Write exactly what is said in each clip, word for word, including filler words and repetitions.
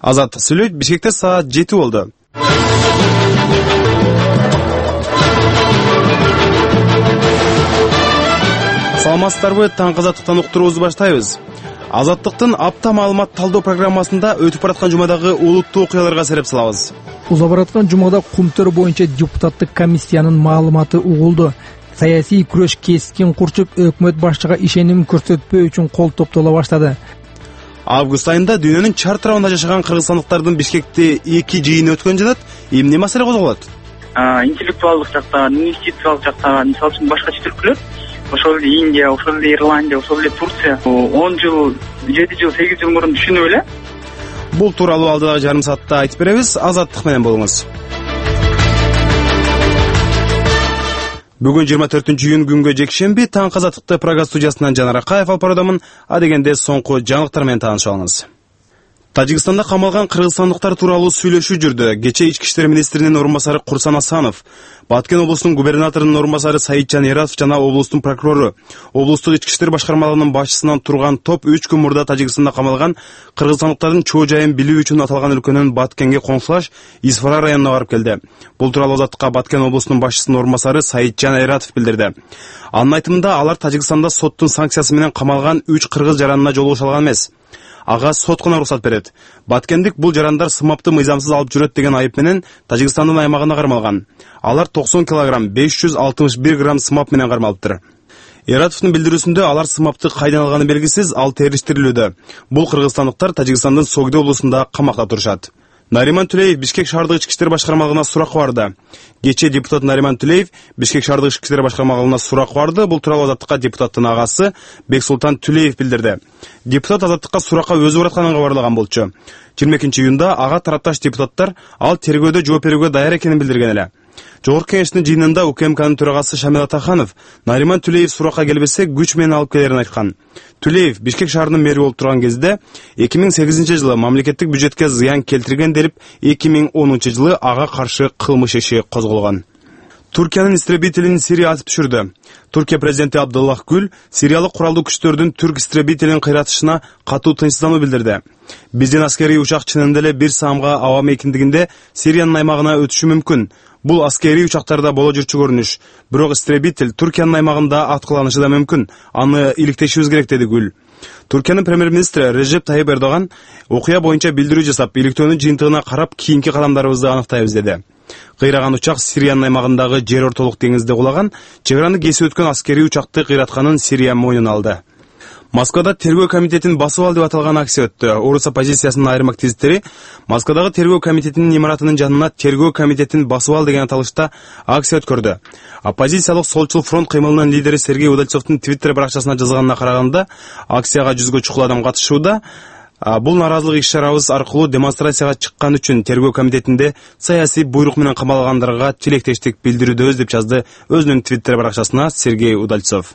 Азаттык сүйлөйт. Бишкекте саат жети болду. Саламатсыздарбы? Таңкы Азаттыктан уктуруубузду баштайбыз. Азаттыктын апта маалымат талдоо программасында өтүп бараткан жумадагы олуттуу окуяларга сереп салабыз. Уза бараткан жумада Кумтөр боюнча депутаттык комиссиянын маалыматы угулду. Саясий күрөш кескин курчуп, өкмөт башчыга ишеним көрсөтпөө үчүн кол топтола баштады. Август айында дүйнөнүн чар тарабында жашаган кыргызстандыктардын Бишкекте эки жыйыны өткөн жатат. Эмне маселе козголот? Интеллектуалдык жактан, инвестициялык жактан, мисалы үчүн башка чет өлкөлөр, ошол эле Индия, ошол эле Ирландия, ошол эле Турция он жыл, жети жыл, сегиз жыл мурун түшүнүп эле. Бул тууралуу алдыдагы жарым саатта айтып беребиз. Азаттык менен болуңуз. Бүгүн жыйырма төртүнчү июнь күнгө жекшемби. Таңкы Азаттыкты программа студиясынан Жанар Акаев алып баруудамын. А дегенде соңку жаңылыктар менен таанышып алыңыз. Тажикстанда камалган кыргызстандыктар тууралуу сүйлөшүү жүрдү. Кече ички иштер министринин орун басары Курсан Асанов, Баткен облусунун губернаторунун орун басары Саитжан Эратов жана облустун прокурору, облустук ички иштер башкармалыгынын башчысынан турган топ үч күн мурда Тажикстанда камалган кыргызстандыктардын чоо жайын билүү үчүн аталган өлкөнүн Баткенге коңшулаш Исфара районуна барып келди. Бул тууралуу Азаттыкка Баткен облусунун башчысынын орун басары Саитжан Эратов билдирди. Анын айтымында алар Тажикстанда соттун санкциясы менен камалган үч кыргыз жаранына жолугуша алган эмес. Ага сот гана уруксат берет. Баткендик бул жарандар сымапты мыйзамсыз алып жүрөт деген айып менен Тажикстандын аймагына кармалган. Алар токсон килограмм беш жүз алтымыш бир грамм сымап менен кармалыптыр. Эратовдун билдирүүсүндө алар сымапты кайдан алганы белгисиз, ал териштирилүүдө. Бул кыргызстандыктар Тажикстандын Согде облусунда камакта турушат. Нариман Түлеев Бишкек шаардык ички иштер башкармалыгына сурак барды. Кече депутат Нариман Түлеев Бишкек шаардык ички иштер башкармалыгына сурак барды. Бул тууралуу Азаттыкка депутаттын агасы Бексултан Түлеев билдирди. Депутат Азаттыкка суракка өзү баратканын кабарлаган болчу. жыйырма экинчи июнда ага тарапташ депутаттар ал тергөөдө жооп берүүгө даяр экенин билдирген эле. Жогорку кеңештин жыйынында УКМКнын төрагасы Шамил Атаханов Нариман Түлеев суракка келбесе күч менен алып келерин айткан. Түлеев Бишкек шаарынын мэри болуп турган кезде эки миң сегизинчи жылы мамлекеттик бюджетке зыян келтирген деп эки миң онунчу жылы ага каршы кылмыш иши козголгон. Туркиянын истребителин Сирия атып түшүрдү. Туркия президенти Абдуллах Гүл Сириялык куралдуу күчтөрдүн түрк истребителин кыйратышына катуу тынчсыздануу билдирди. Биздин аскерий учак чынында эле бир саамга аба мейкиндигинде Сириянын аймагына өтүшү мүмкүн. Бул аскерий учактарда боло жүрчү көрүнүш. Бирок истребитель Туркиянын аймагында аткыланышы да мүмкүн. Аны иликтешибиз керек деди Гүл. Туркиянын премьер-министри Режеп Тайип Эрдоган окуя боюнча билдирүү жасап, иликтөөнүн жыйынтыгына карап кийинки кадамдарыбызды аныктайбыз деди. Кыйраган учак Сириянын аймагындагы жер ортолук деңизде кулаган, чек араны кесип өткөн аскерий учакты кыйратканын Сирия мойнуна алды. Москвада тергөө комитетин басып ал деп аталган акция өттү. Орус оппозициясынын айрым активисттери Москвадагы тергөө комитетинин имаратынын жанына тергөө комитетин басып ал деген аталышта акция өткөрдү. Оппозициялык Солчул фронт кыймылынын лидери Сергей Удальцовдун Твиттер баракчасына жазганына караганда, акцияга жүзгө чукул адам катышууда. Бул наразылык иш-чарабыз аркылуу демонстрацияга чыккан үчүн тергөө комитетинде саясий буйрук менен камалгандарга тилектештик билдирүүдөбүз деп жазды өзүнүн Твиттер баракчасына Сергей Удальцов.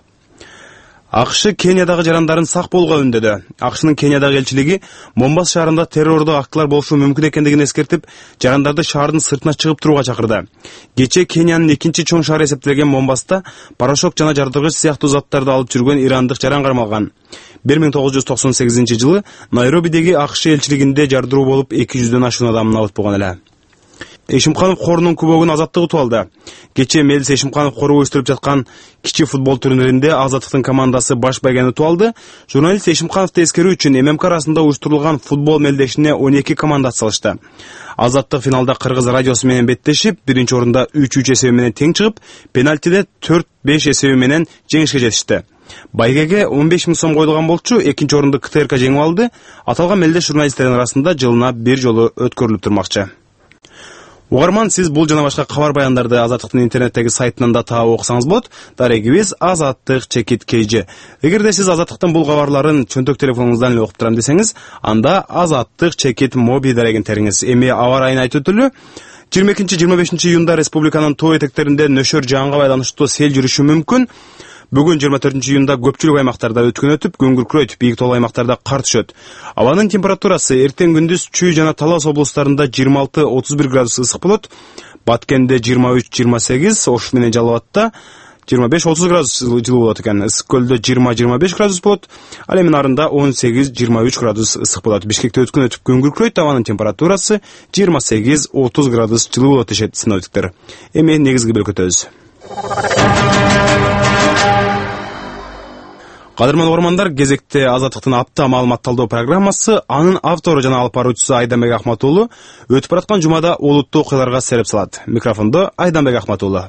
АКШ Кениядагы жарандарын сак болууга үндөдү. АКШнын Кениядагы элчилиги Момбас шаарында террордук актылар болушу мүмкүн экендигин эскертип, жарандарды шаардын сыртына чыгып турууга чакырды. Кече Кениянын экинчи чоң шаары эсептелген Момбаста порошок жана жардыргыч сыяктуу заттарды алып жүргөн ирандык жаран кармалган. бир миң тогуз жүз токсон сегизинчи жылы Найробидеги АКШ элчилигинде жардыруу болуп эки жүздөн ашуун адам абыт болгон эле. Эшимканов корунун кубогун Азаттык утуп алды. Кече Мелис Эшимканов кору өстүрүп жаткан кичи футбол турниринде Азаттыктын командасы баш байгени утуп алды. Журналист Эшимкановду эскерүү үчүн ММК арасында уюштурулган футбол мелдешине он эки команда салышты. Азаттык финалда Кыргыз радиосу менен беттешип, биринчи орунда үч үч эсеби менен тең чыгып, пенальтиде төрт беш эсеби менен жеңишке жетишти. Байгеге он беш миң сом коюлган болчу, экинчи орунду КТРК жеңип алды. Аталган мелдеш журналисттердин арасында жылына бир жолу өткөрүлүп турмакчы. Угарман, сиз бул жана башка кабар баяндарды Азаттыктын интернеттеги сайтынан да таап окусаңыз болот. Дарегибиз Азаттык чекит kg. Эгерде сиз Азаттыктын бул кабарларын чөнтөк телефонуңуздан эле окуп турам десеңиз, анда Азаттык чекит моби дарегин териңиз. Эми аба райын айтып өтөлү. жыйырма экинчи жыйырма бешинчи июнда республиканын тоо этектеринде нөшөр жаанга байланыштуу сел жүрүшү мүмкүн. Бүгүн жыйырма төртүнчү июнда көпчүлүк аймактарда өткөн өтүп, күн күркүрөйт, бийик тоолуу аймактарда кар түшөт. Абанын температурасы эртең күндүз Чүй жана Талас облустарында жыйырма алты отуз бир градус ысык болот. Баткенде жыйырма үч жыйырма сегиз, Ош менен Жалал абадта жыйырма беш отуз градус жылуу болот экен. Ысык көлдө жыйырма жыйырма беш градус болот. Ал эми нарында он сегиз жыйырма үч градус ысык болот. Бишкекте өткөн өтүп күн күркүрөйт, абанын температурасы жыйырма сегиз отуз градус жылуу болот дешет синоптиктер. Эми негизги бөлүккө өтөбүз. Кадырман угармандар, кезекте Азаттыктын апта маалымат талдоо программасы анын автору жана алып баруучусу Айданбек Ахматуулу өтүп бараткан жумада олуттуу окуяларга сереп салат. Микрофондо Айданбек Ахматуулу.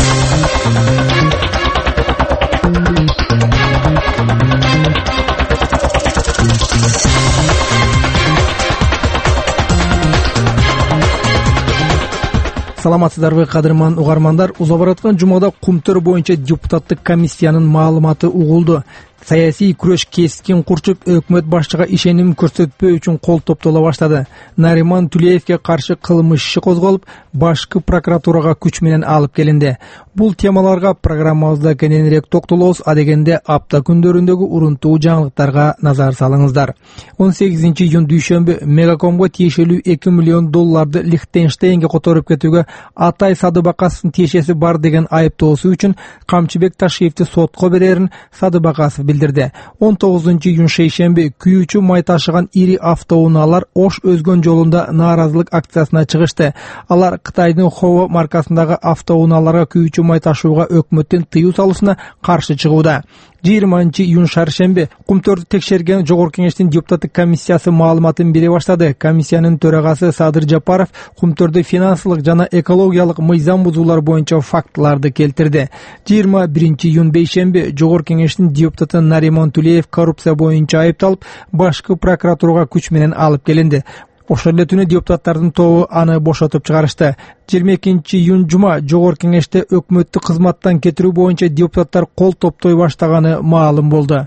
Саламатсыздарбы кадырман угармандар, уза бараткан жумада Кумтөр боюнча депутаттык комиссиянын маалыматы угулду. Саясий күрөш кескин курчуп, өкмөт башчыга ишеним көрсөтпөө үчүн кол топтола баштады. Нариман Тулеевге каршы кылмыш иши козголуп, башкы прокуратурага күч менен алып келинди. Бул темаларга программабызда кененирээк токтолобуз, адегенде апта күндөрүндөгү урунтуу жаңылыктарга назар салыңыздар. он сегизинчи июнь дүйшөмбү Мегакомго тиешелүү эки миллион долларды Лихтенштейнге которуп кетүүгө Атай Садыбакасовдун тиешеси бар деген айыптоосу үчүн Камчыбек Ташиевди сотко берерин Садыбакасов билдирди. он тогузунчу июнь шейшемби күйүүчү май ташыган ири автоунаалар Ош өзгөн жолунда нааразылык акциясына чыгышты. Алар Кытайдын Хово маркасындагы автоунааларга күйүүчү май ташууга өкмөттүн тыюу салуусуна каршы чыгууда. жыйырманчы июнь шаршемби Кумтөрдү текшерген Жогорку Кеңештин депутаттык комиссиясы маалыматын бере баштады. Комиссиянын төрагасы Садыр Жапаров Кумтөрдө финансылык жана экологиялык мыйзам бузуулар боюнча фактыларды келтирди. жыйырма биринчи июнь бейшемби Жогорку Кеңештин депутаты Нариман Тулеев коррупция боюнча айыпталып, башкы прокуратурага күч менен алып келинди. Ошол эле түнү депутаттардын тобу аны бошотуп чыгарышты. жыйырма экинчи июнь жума Жогорку Кеңеште өкмөттү кызматтан кетирүү боюнча депутаттар кол топтой баштаганы маалым болду.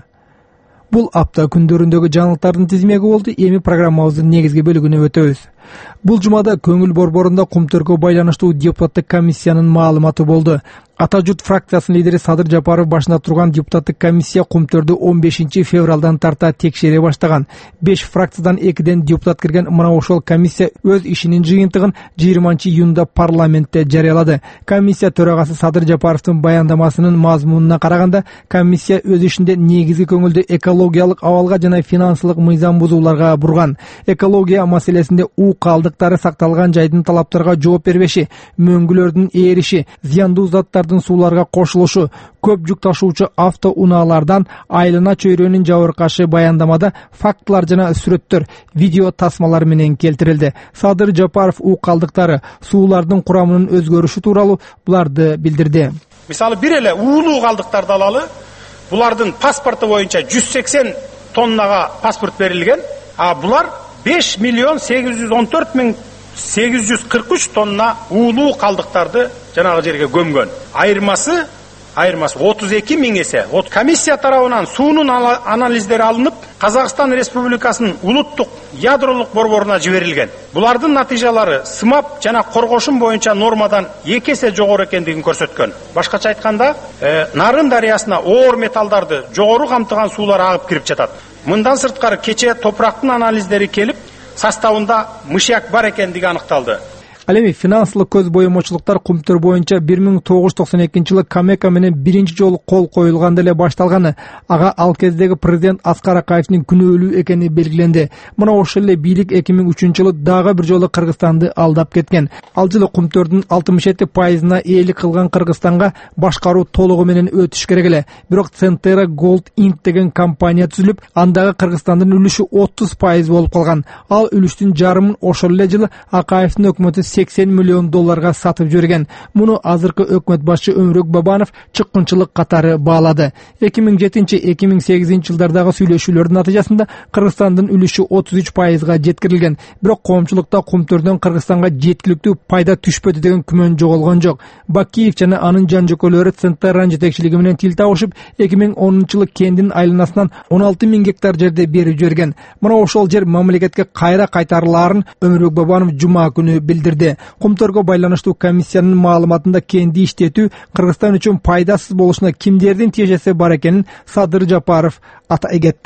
Бул апта күндөрүндөгү жаңылыктардын тизмеги болду. Эми программабыздын негизги бөлүгүнө өтөбүз. Бул жумада көңүл борборунда Кумтөргө байланыштуу депутаттык комиссиянын маалыматы болду. Ата журт фракциясынын лидери Садыр Жапаров башына турган депутаттык комиссия Кумтөрдү он бешинчи февралдан тарта текшере баштаган. беш фракциядан экиден депутат кирген мына ошол комиссия өз ишинин жыйынтыгын жыйырманчы июнда парламентте жарыялады. Комиссия төрагасы Садыр Жапаровдун баяндамасынын мазмунуна караганда, комиссия өз ишинде негизги көңүлдү экологиялык абалга жана финансылык мыйзам бузууларга бурган. Экология маселесинде у калдыктары сакталган жайдын талаптарга жооп бербеши, мөңгүлөрдүн ээриши, зыяндуу заттардын сууларга кошулушу, көп жүк ташуучу автоунаалардан айлана чөйрөнүн жабыркашы баяндамада фактылар жана сүрөттөр, видео тасмалар менен келтирилди. Садыр Жапаров у калдыктары, суулардын курамынын өзгөрүшү тууралуу буларды билдирди. Мисалы бир эле уулуу калдыктарды алалы, булардын паспорту боюнча жүз сексен тоннага паспорт берилген, а булар беш миллион сегиз жүз он төрт миң сегиз жүз кырк үч тонна уулуу калдыктарды жанагы жерге көмгөн. Айырмасы айырмасы отуз эки миң эсе. Комиссия тарабынан суунун анализдери алынып, Казакстан Республикасынын улуттук ядролук борборуна жиберилген. Булардын натыйжалары сымап жана коргошун боюнча нормадан эки эсе жогору экендигин көрсөткөн. Башкача айтканда, э, Нарын дарыясына оор металлдарды жогору камтыган суулар агып кирип жатат. Мындан сырткары кече топурактын анализдери келип, составында мышьяк бар экендиги аныкталды. Ал эми финансылык көз боемочулуктар Кумтөр боюнча бир миң тогуз жүз токсон экинчи жылы Камека менен биринчи жолу кол коюлганда эле башталганы. Ага ал кездеги президент Аскар Акаевдин күнөөлүү экени белгиленди. Мына ошол эле бийлик эки миң үчүнчү жылы дагы бир жолу Кыргызстанды алдап кеткен. Ал жылы Кумтөрдүн алтымыш жети пайызына ээлик кылган Кыргызстанга башкаруу толугу менен өтүш керек эле. Бирок Центера Gold Inc деген компания түзүлүп, андагы Кыргызстандын үлүшү отуз пайыз болуп калган. Ал үлүштүн жарымын ошол эле жылы Акаевдин өкмөтү сексен миллион долларга сатып жиберген. Муну азыркы өкмөт башчы Өмүрөк Бабанов чыккынчылык катары баалады. эки миң жетинчи — эки миң сегизинчи жылдардагы сүйлөшүүлөрдүн натыйжасында Кыргызстандын үлүшү отуз үч пайызга жеткирилген. Бирок коомчулукта Кумтөрдөн Кыргызстанга жеткиликтүү пайда түшпөдү деген күмөн жоголгон жок. Бакиев жана анын жан жөкөлөрү Центерран жетекчилиги менен тил табышып, эки миң онунчу жылы кендин айланасынан он алты миң гектар жерде берип жиберген. Мына ошол жер мамлекетке кайра кайтарылаарын Өмүрөк Бабанов жума күнү билдирди. Кумтөргө байланыштуу комиссиянын маалыматында кенди иштетүү Кыргызстан үчүн пайдасыз болушуна кимдердин тиешеси бар экенин Садыр Жапаров атай кетти.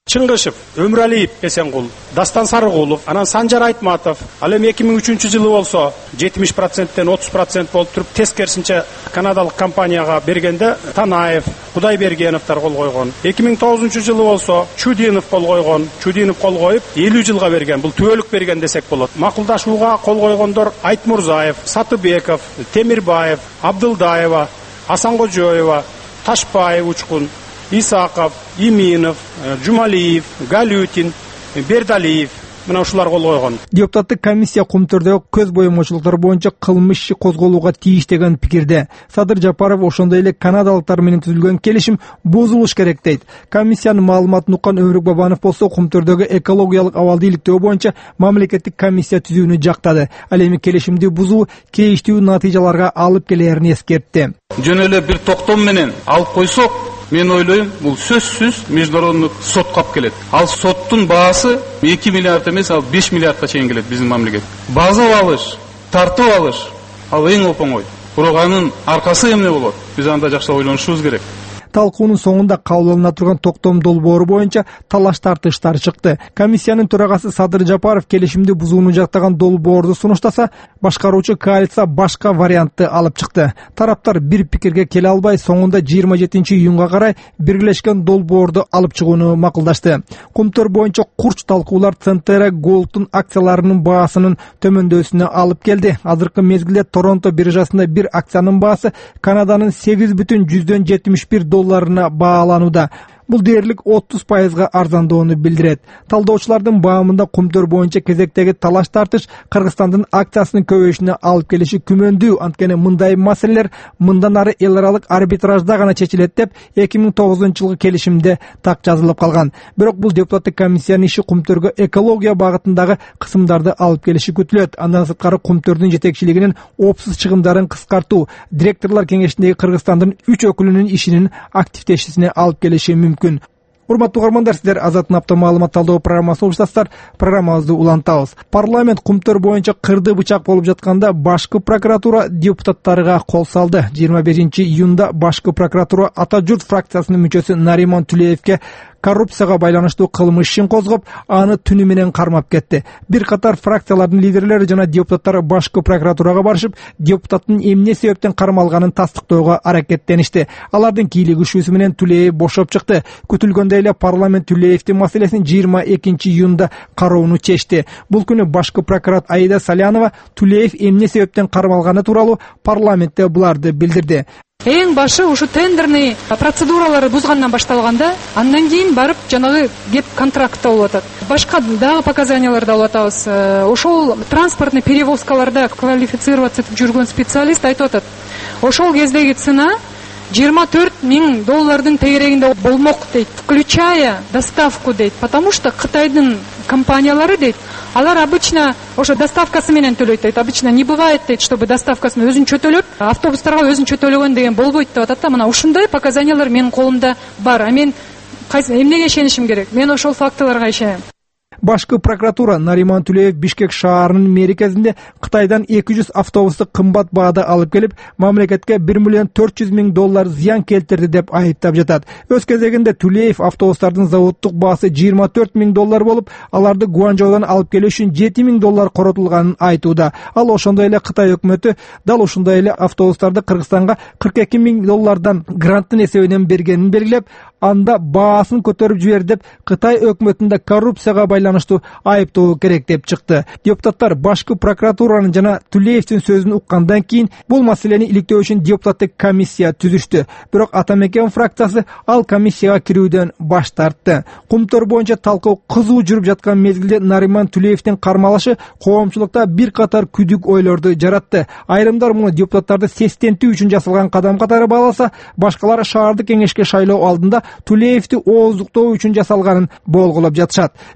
Чыңгышев, Өмүралиев Эсенгул, Дастан Сарыгулов, анан Санжар Айтматов. Ал эми эки миң үчүнчү жылы болсо жетимиш проценттен отуз процент болуп туруп, тескерисинче канадалык компанияга бергенде Танаев, Кудайбергеновдор кол койгон. эки миң тогузунчу жылы болсо Чудинов кол койгон. Чудинов кол коюп элүү жылга берген. Бул түбөлүк берген десек болот. Макулдашууга кол койгондор Айтмурзаев, Сатыбеков, Темирбаев, Абдылдаева, Асанкожоева, Ташпаев Учкун, Исаков, Иминов, Жумалиев, Галютин, Бердалиев мына ушулар кол койгон. Депутаттык комиссия кумтөрдөгү көз боюмчулуктар боюнча кылмыш иши козголууга тийиш деген пикирде. Садыр Жапаров ошондой эле канадалыктар менен түзүлгөн келишим бузулуш керек дейт. Комиссиянын маалыматын уккан Өмүрүк Бабанов болсо кумтөрдөгү экологиялык абалды иликтөө боюнча мамлекеттик комиссия түзүүнү жактады. Ал эми келишимди бузуу кейиштүү натыйжаларга алып келерин эскертти. Жөн эле бир токтом менен алып койсок, мен ойлойм, бул сөзсүз международдук сотко алып келет. Ал соттун баасы эки миллиард эмес, ал беш миллиардка чейин келет биздин мамлекет. База алыш, тартып алыш, ал эң оңой. Бирок анын аркасы эмне болот? Биз анда жакшы ойлонушубуз керек. Талкуунун соңунда кабыл алына турган токтом долбоору боюнча талаш тартыштар чыкты. Комиссиянын төрагасы Садыр Жапаров келишимди бузууну жактаган долбоорду сунуштаса, башкаруучу коалиция башка вариантты алып чыкты. Тараптар бир пикирге келе албай, соңунда жыйырма жетинчи июнга карай биргелешкен долбоорду алып чыгууну макулдашты. Кумтөр боюнча курч талкуулар Центера Голдтун акцияларынын баасынын төмөндөсүнө алып келди. Азыркы мезгилде Торонто биржасында бир акциянын баасы Канаданын сегиз бүтүн жүздөн жетимиш бир долларына бааланууда. Бул дээрлик отуз пайызга арзандоону билдирет. Талдоочулардын баамында кумтөр боюнча кезектеги талаш тартыш Кыргызстандын акциясынын көбөйүшүнө алып келиши күмөндүү. Анткени мындай маселелер мындан ары эл аралык арбитражда гана чечилет деп эки миң тогузунчу жылкы келишимде так жазылып калган. Бирок бул депутаттык комиссиянын иши кумтөргө экология багытындагы кысымдарды алып келиши күтүлөт. Андан сырткары кумтөрдүн жетекчилигинин опсуз чыгымдарын кыскартуу, директорлор кеңешиндеги Кыргызстандын үч өкүлүнүн ишинин активдешүүсүнө алып келиши мүмкүн. Урматтуу угармандар, сиздер Азаттын апта маалымат талдоо программасын угушасыздар. Программабызды улантабыз. Парламент кумтөр боюнча кырды бычак болуп жатканда башкы прокуратура депутаттарга кол салды. жыйырма бешинчи июнда башкы прокуратура Ата журт фракциясынын мүчөсү Нариман Тулеевке коррупцияга байланыштуу кылмыш ишин козгоп, аны түнү менен кармап кетти. Бир катар фракциялардын лидерлери жана депутаттары башкы прокуратурага барышып, депутаттын эмне себептен кармалганын тастыктоого аракеттеништи. Алардын кийлигишүүсү менен Тулеев бошоп чыкты. Күтүлгөндөй эле парламент Тулеевдин маселесин жыйырма экинчи июнда кароону чечти. Бул күнү башкы прокурат Аида Салянова Тулеев эмне себептен кармалганы тууралуу парламентте буларды билдирди. Эң башы ушу тендерный процедуралары бузгандан башталганда, андан кийин барып жанагы кеп контрактта болуп атат. Башка дагы показанияларды алып атабыз. Ошол транспортный перевозкаларда квалифицироваться этип жүргөн специалист айтып атат. Ошол кездеги цена жыйырма төрт миң доллардын тегерегинде болмок дейт, включая доставку дейт, потому что Кытайдын компаниялары дейт, алар обычно ошо доставкасы менен төлөйт дейт. Обычно не бывает дейт, чтобы доставкасын өзүнчө төлөп, автобустарга өзүнчө төлөгөн деген болбойт деп атат да. Мына ушундай показаниялар менин колумда бар. А мен эмнеге ишенишим керек? Мен ошол фактыларга ишенем. Башкы прокуратура Нариман Тулеев Бишкек шаарынын мерекесинде Кытайдан эки жүз автобусту кымбат баада алып келип, мамлекетке бир миллион төрт жүз миң доллар зыян келтирди деп айыптап жатат. Өз кезегинде Тулеев автобустардын заводдук баасы жыйырма төрт миң доллар болуп, аларды Гуанчжоудан алып келүү үчүн жети миң доллар коротулганын айтууда. Ал ошондой эле Кытай өкмөтү дал ушундай эле автобустарды Кыргызстанга кырк эки миң доллардан гранттын эсебинен бергенин белгилеп, анда баасын көтөрүп жиберди деп Кытай өкмөтүндө коррупцияга байланыштуу айыптоо керек деп чыкты. Депутаттар башкы прокуратуранын жана Тулеевдин сөзүн уккандан кийин бул маселени иликтөө үчүн депутаттык комиссия түзүштү. Бирок Атамекен фракциясы ал комиссияга кирүүдөн баш тартты. Кумтөр боюнча талкуу кызуу жүрүп жаткан мезгилде Нариман Тулеевдин кармалышы коомчулукта бир катар күдүк ойлорду жаратты. Айрымдар муну депутаттарды сестентүү үчүн жасалган кадам катары бааласа, башкалар шаардык кеңешке шайлоо алдында Тулеевди ооздуктоо үчүн жасалганын болгулап жатышат. Белгилүү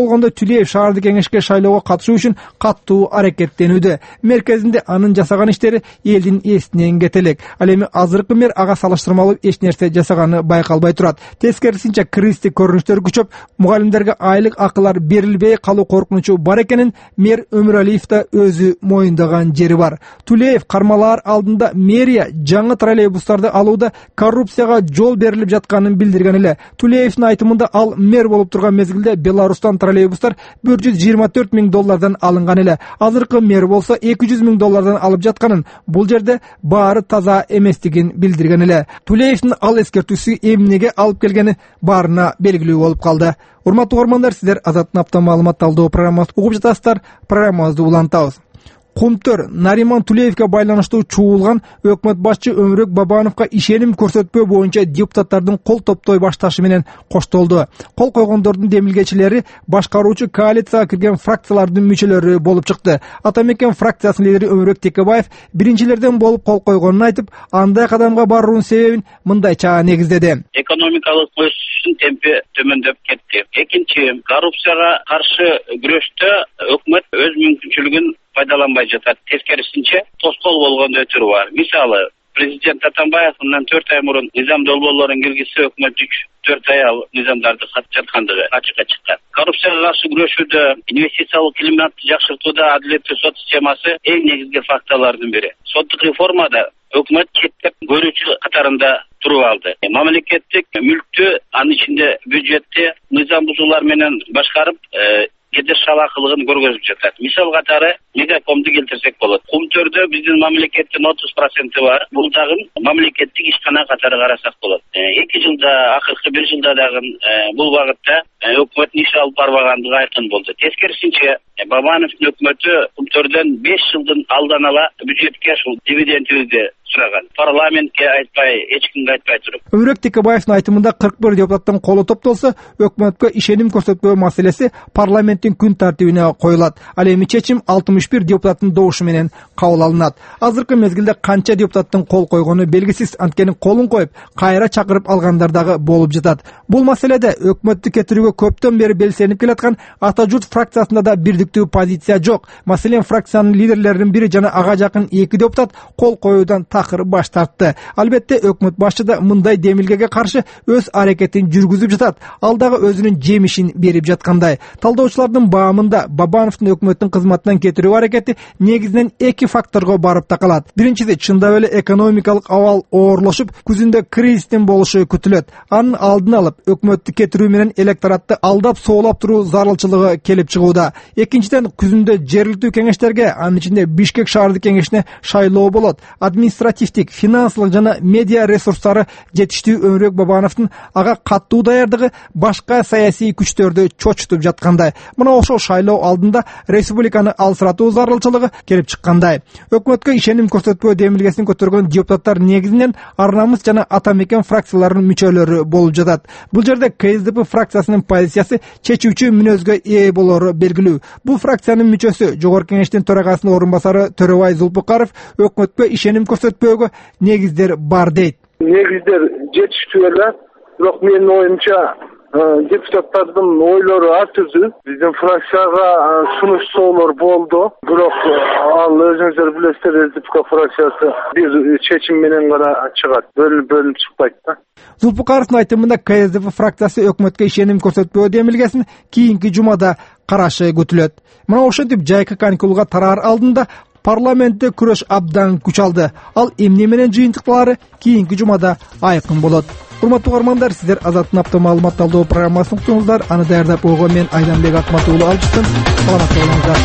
болгондо Тулеев шаардык кеңешке шайлоого катышуу үчүн каттуу аракеттенүүдө. Мерkezинде анын жасаган иштери элдин эсинен кете элек. Ал эми азыркы мэр ага салыштырмалуу эч нерсе жасаганы байкалбай турат. Тескерисинче кыргызстык көрүнүштөр күчөп, мугалимдерге айлык акылар берилбей калуу коркунучу бар экенин мэр Өмүралиев да өзү моюндаган жери бар. Тулеев кармалаар алдында мэрия жаңы троллейбустарды алууда коррупцияга жол берилип жатканын билдирген эле. Тулеевдин айтымында ал мэр болуп турган мезгилде Беларустан троллейбустар бир жүз жыйырма төрт миң доллардан алынган эле. Азыркы мэр болсо эки жүз миң доллардан алып жатканын, бул жерде баары таза эместигин билдирген эле. Тулеевдин ал эскертүүсү эмнеге алып келгени баарына белгилүү болуп калды. Урматтуу угармандар, сиздер Азаттын апта маалымат талдоо программасын угуп жатасыздар. Программабызды улантабыз. Кумтөр Нариман Тулеевге байланыштуу чуулган өкмөт башчы Өмүрөк Бабановго ишеним көрсөтпөө боюнча депутаттардын кол топтой башташы менен коштолду. Кол койгондордун демилгечилери башкаруучу коалицияга кирген фракциялардын мүчөлөрү болуп чыкты. Атамекен фракциясынын лидери Өмүрөк Текебаев биринчилерден болуп кол койгонун айтып, андай кадамга баруунун себебин мындайча негиздеди. Экономикалык өсүштүн темпи төмөндөп кетти. Экинчи, коррупцияга каршы күрөштө өкмөт өз мүмкүнчүлүгүн пайдаланбай жатат. Тескерисинче тоскоол болгон өтүрү бар. Мисалы, президент Атамбаев мындан төрт ай мурун низам долбоорлорун киргизсе, өкмөт үч төрт ай ал низамдарды катып жаткандыгы ачыкка чыккан. Коррупцияга каршы күрөшүүдө, инвестициялык климатты жакшыртууда адилеттүү сот системасы эң негизги факторлордун бири. Соттук реформада өкмөт четтеп көрүүчү катарында туруп алды. Мамлекеттик мүлктү, анын ичинде бюджетти низам бузуулар менен башкарып, кедеш шалакылыгын көргөзүп жатат. Мисал катары Мегакомду келтирсек болот. Кумтөрдө биздин мамлекеттин отуз проценти бар. Бул дагы мамлекеттик ишкана катары карасак болот. эки жылда, акыркы бир жылда дагы бул багытта өкмөт иш алып барбагандыгы айкын болду. Тескерисинче Бабановдун өкмөтү Кумтөрдөн беш жылдын алдан ала бюджетке ушул дивидендибизди сураган. Парламентке айтпай, эч кимге айтпай туруп. Өмүрөк Текебаевдин айтымында кырк бир депутаттын колу топтолсо, өкмөткө ишеним көрсөтпөө маселеси парламенттин күн тартибине коюлат. Ал эми чечим алтымыш бир депутаттын добушу менен кабыл алынат. Азыркы мезгилде канча депутаттын кол койгону белгисиз, анткени колун коюп, кайра чакырып алгандар дагы болуп жатат. Бул маселеде өкмөттү кетирүүгө көптөн бери белсенип келаткан Ата журт фракциясында да бирдиктүү позиция жок. Маселен, фракциянын лидерлеринин бири жана ага жакын эки депутат кол коюудан такыр баш тартты. Албетте, өкмөт башчы да мындай демилгеге каршы өз аракетин жүргүзүп жатат. Ал дагы өзүнүн жемишин берип жаткандай. Талдоочулардын баамында Бабановдун өкмөттүн кызматынан кетирүү аракети негизинен эки факторго барып такалат. Биринчиси, чындап эле экономикалык абал оорлошуп, күзүндө кризистин болушу күтүлөт. Анын алдын алып, өкмөттү кетирүү менен электоратты алдап соолап туруу зарылчылыгы келип чыгууда. Экинчиден, күзүндө жергиликтүү кеңештерге, анын ичинде Бишкек шаардык кеңешине шайлоо болот. Административдик, финансылык жана медиа ресурстары жетиштүү Өмүрөк Бабановдун ага каттуу даярдыгы башка саясий күчтөрдү чочутуп жаткандай. Мына ошол шайлоо алдында республиканы алсыратуу зарылчылыгы келип чыккандай. Өкмөткө ишеним көрсөтпөө демилгесин көтөргөн депутаттар негизинен Ар намыс жана Атамекен фракцияларынын мүчөлөрү болуп жатат. Бул жерде КСДП фракциясынын позициясы чечүүчү мүнөзгө ээ болору белгилүү. Бул фракциянын мүчөсү, Жогорку Кеңештин төрагасынын орун басары Төрөбай Зулпукаров өкмөткө ишеним көрсөтпөөгө негиздер бар дейт. Негиздер жетиштүү эле, бирок менин оюмча депутаттардын ойлору ар түрдүү. Биздин фракцияга сунуштоолор болду, бирок ал өзүңүздөр билесиздер, ЛДПК фракциясы бир чечим менен гана чыгат, бөлүнүп бөлүнүп чыкпайт да. Зулпукаровдун айтымында КСДП фракциясы өкмөткө ишеним көрсөтпөө демилгесин кийинки жумада карашы күтүлөт. Мына ошентип жайкы каникулга тараар алдында парламентте күрөш абдан күч алды. Ал эмне менен жыйынтыкталары кийинки жумада айкын болот. Урматтуу угармандар, сиздер Азаттын апта маалымат талдоо программасын уктуңуздар. Аны даярдап койгон мен Айданбек Акмат уулу алчысын. Саламатта болуңуздар.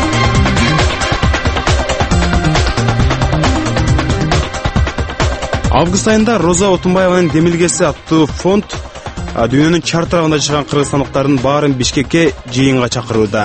Август айында Роза Отунбаеванын демилгеси аттуу фонд дүйнөнүн чар тарабында жашаган кыргызстандыктардын баарын Бишкекке жыйынга чакырууда.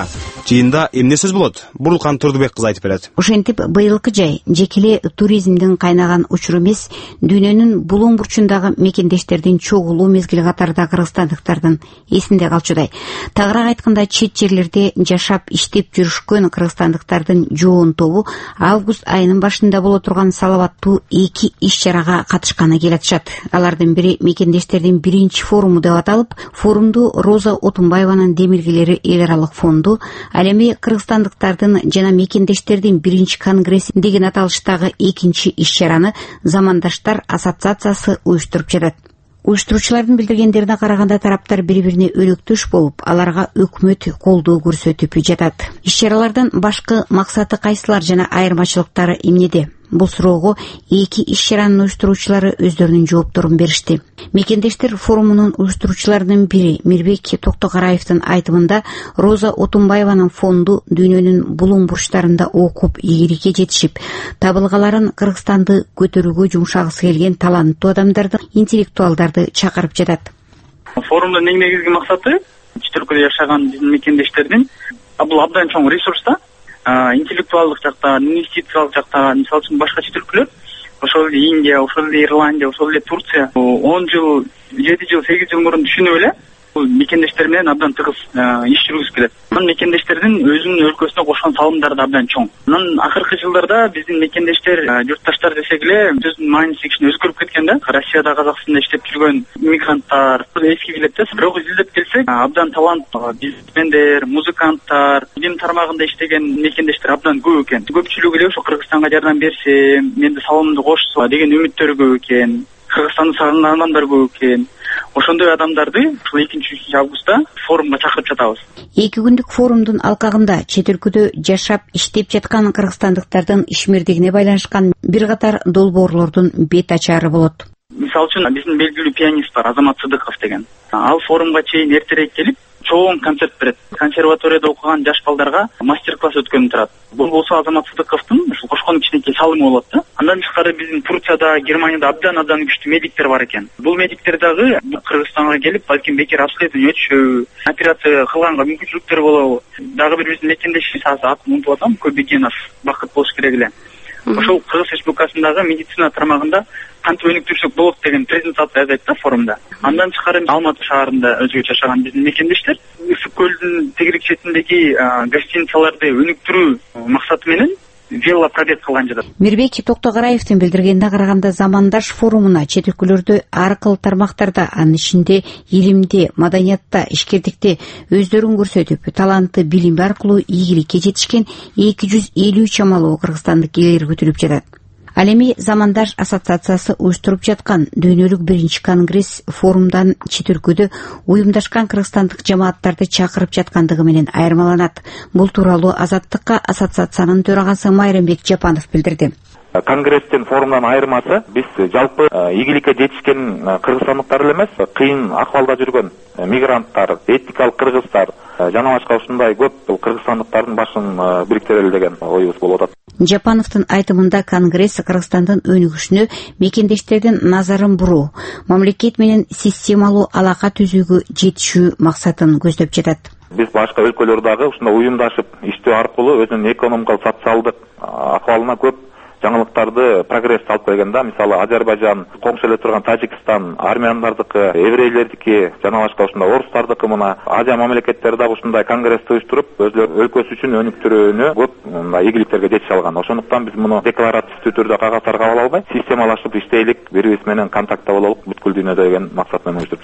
Жыйында эмне сөз болот? Бурлукан Турдубек кызы айтып берет. Ошентип быйылкы жай жекеле туризмдин кайнаган учуру эмес, дүйнөнүн булуң бурчундагы мекендештердин чогулуу мезгил катарда кыргызстандыктардын эсинде калчудай. Тагыраак айтканда, чет жерлерде жашап иштеп жүрүшкөн кыргызстандыктардын жоон тобу август айынын башында боло турган салаваттуу эки иш-чарага катышканы келатышат. Алардын бири мекендештердин биринчи форуму деп аталып, форумду Роза Отунбаеванын Демиргелери эл аралык фонду, ал эми кыргызстандыктардын жана мекендештердин биринчи конгресси деген аталыштагы экинчи иш-чараны Замандаштар ассоциациясы уюштуруп жатат. Уюштуруучулардын билдиргендерине караганда, тараптар бири-бирине өрөктөш болуп, аларга өкмөт колдоо көрсөтүп жатат. Иш-чаралардын башкы максаты кайсылар жана айырмачылыктары эмнеде? Бул суроого эки иш-чаранын уюштуруучулары өздөрүнүн жоопторун беришти. Мекендештер форумунун уюштуруучуларынын бири Мирбек Токтогораевдин айтымында, Роза Отунбаеванын фонду дүйнөнүн булуң бурчтарында окуп ийгиликке жетишип, табылгаларын Кыргызстанды көтөрүүгө жумшагысы келген таланттуу адамдарды, интеллектуалдарды чакырып жатат. Форумдун эң негизги максаты чет өлкөдө жашаган биздин мекендештердин бул абдан чоң ресурс да. Интеллектуалдык жактан, инвестициялык жактан, мисалы үчүн башка чет өлкөлөр, ошол эле Индия, ошол эле Ирландия, ошол эле Турция он жыл, жети жыл, сегиз жыл мурун түшүнүп эле бул мекендештер менен абдан тыгыз иш жүргүзүп келет. Анан мекендештердин өзүнүн өлкөсүнө кошкон салымдары да абдан чоң. Анан акыркы жылдарда биздин мекендештер, журтташтар десек эле, сөздүн мааниси кичине өзгөрүп кеткен да. Россияда, Казакстанда иштеп жүргөн иммигранттар эски билет да. Бирок изилдеп келсек, абдан таланттуу бизнесмендер, музыканттар, билим тармагында иштеген мекендештер абдан көп экен. Көпчүлүгү эле ошо Кыргызстанга жардам берсе, менде салымымды кошсо деген үмүттөр көп экен. Кыргызстанды сагынган адамдар көп экен. Ошондой адамдарды ушул экинчи үчүнчү августта форумга чакырып жатабыз. Эки күндүк форумдун алкагында чет өлкөдө жашап иштеп жаткан кыргызстандыктардын ишмердигине байланышкан бир катар долбоорлордун бет ачары болот. Мисалы үчүн биздин белгилүү пианист бар, Азамат Сыдыков деген. Ал форумга чейин эртерээк келип, чоң концерт берет. Консерваторияда окуган жаш балдарга мастер-класс өткөнүп турат. Бул болсо Азамат Сыдыковдун ушул кошкон кичинекей салымы болот да. Андан тышкары биздин Турцияда, Германияда абдан абдан күчтүү медиктер бар экен. Бул медиктер дагы Кыргызстанга келип, балким бекер обследование өтүшөбү, операция кылганга мүмкүнчүлүктөр болобу. Дагы бир биздин мекендешибиз атын унутуп атам, Көбегенов Бакыт болуш керек эле. Ошол Кыргыз Республикасындагы медицина тармагында кантип өнүктүрсөк болот деген презентация жасайт да форумда. Андан тышкары Алматы шаарында өзгөчө жашаган биздин мекендештер Ысык көлдүн тегерек четиндеги гостиницаларды өнүктүрүү максаты менен вело пробег кылган жатат. Мирбек Токтогораевдин билдиргенине караганда, Замандаш форумуна чет өлкөлөрдө ар кыл тармактарда, анын ичинде илимде, маданиятта, ишкердикте өздөрүн көрсөтүп, талантты билими аркылуу ийгиликке жетишкен эки жүз элүү чамалуу кыргызстандык элер күтүлүп жатат. Ал эми Замандаш ассоциациясы уюштуруп жаткан дүйнөлүк биринчи конгресс форумдан чет өлкөдө уюмдашкан кыргызстандык жамааттарды чакырып жаткандыгы менен айырмаланат. Бул тууралуу Азаттыкка ассоциациянын төрагасы Майрамбек Жапанов билдирди. Конгресстен форумдан айырмасы, биз жалпы ийгиликке жетишкен кыргызстандыктар эле эмес, кыйын акыбалда жүргөн мигранттар, этникалык кыргыздар жана башка ушундай көп кыргызстандыктардын башын бириктирели деген оюбуз болуп атат. Жапановдун айтымында, конгресс Кыргызстандын өнүгүшүнө мекендештердин назарын буруу, мамлекет менен системалуу алака түзүүгө жетишүү максатын көздөп жатат. Биз башка өлкөлөрдөгү ушундай уюмдашып иштөө аркылуу өзүнүн экономикалык, социалдык акыбалына көп жаңылыктарды, прогресс алып келгенде, мисалы Азербайжан, коңшу эле турган Тажикстан, армяндардыкы, еврейлердики, жана башка ушундай орустардыкы, мына Азия мамлекеттери дагы ушундай конгрессти уюштуруп, өзлөрү өлкөсү үчүн өнүктүрүүнү көп мындай ийгиликтерге жетише алган. Ошондуктан биз муну декларативдүү түрдө кагаздарга ала албай, системалашып иштейлик, бири-бирибиз менен контактта бололук бүткүл дүйнөдө деген максат менен уюштуруп.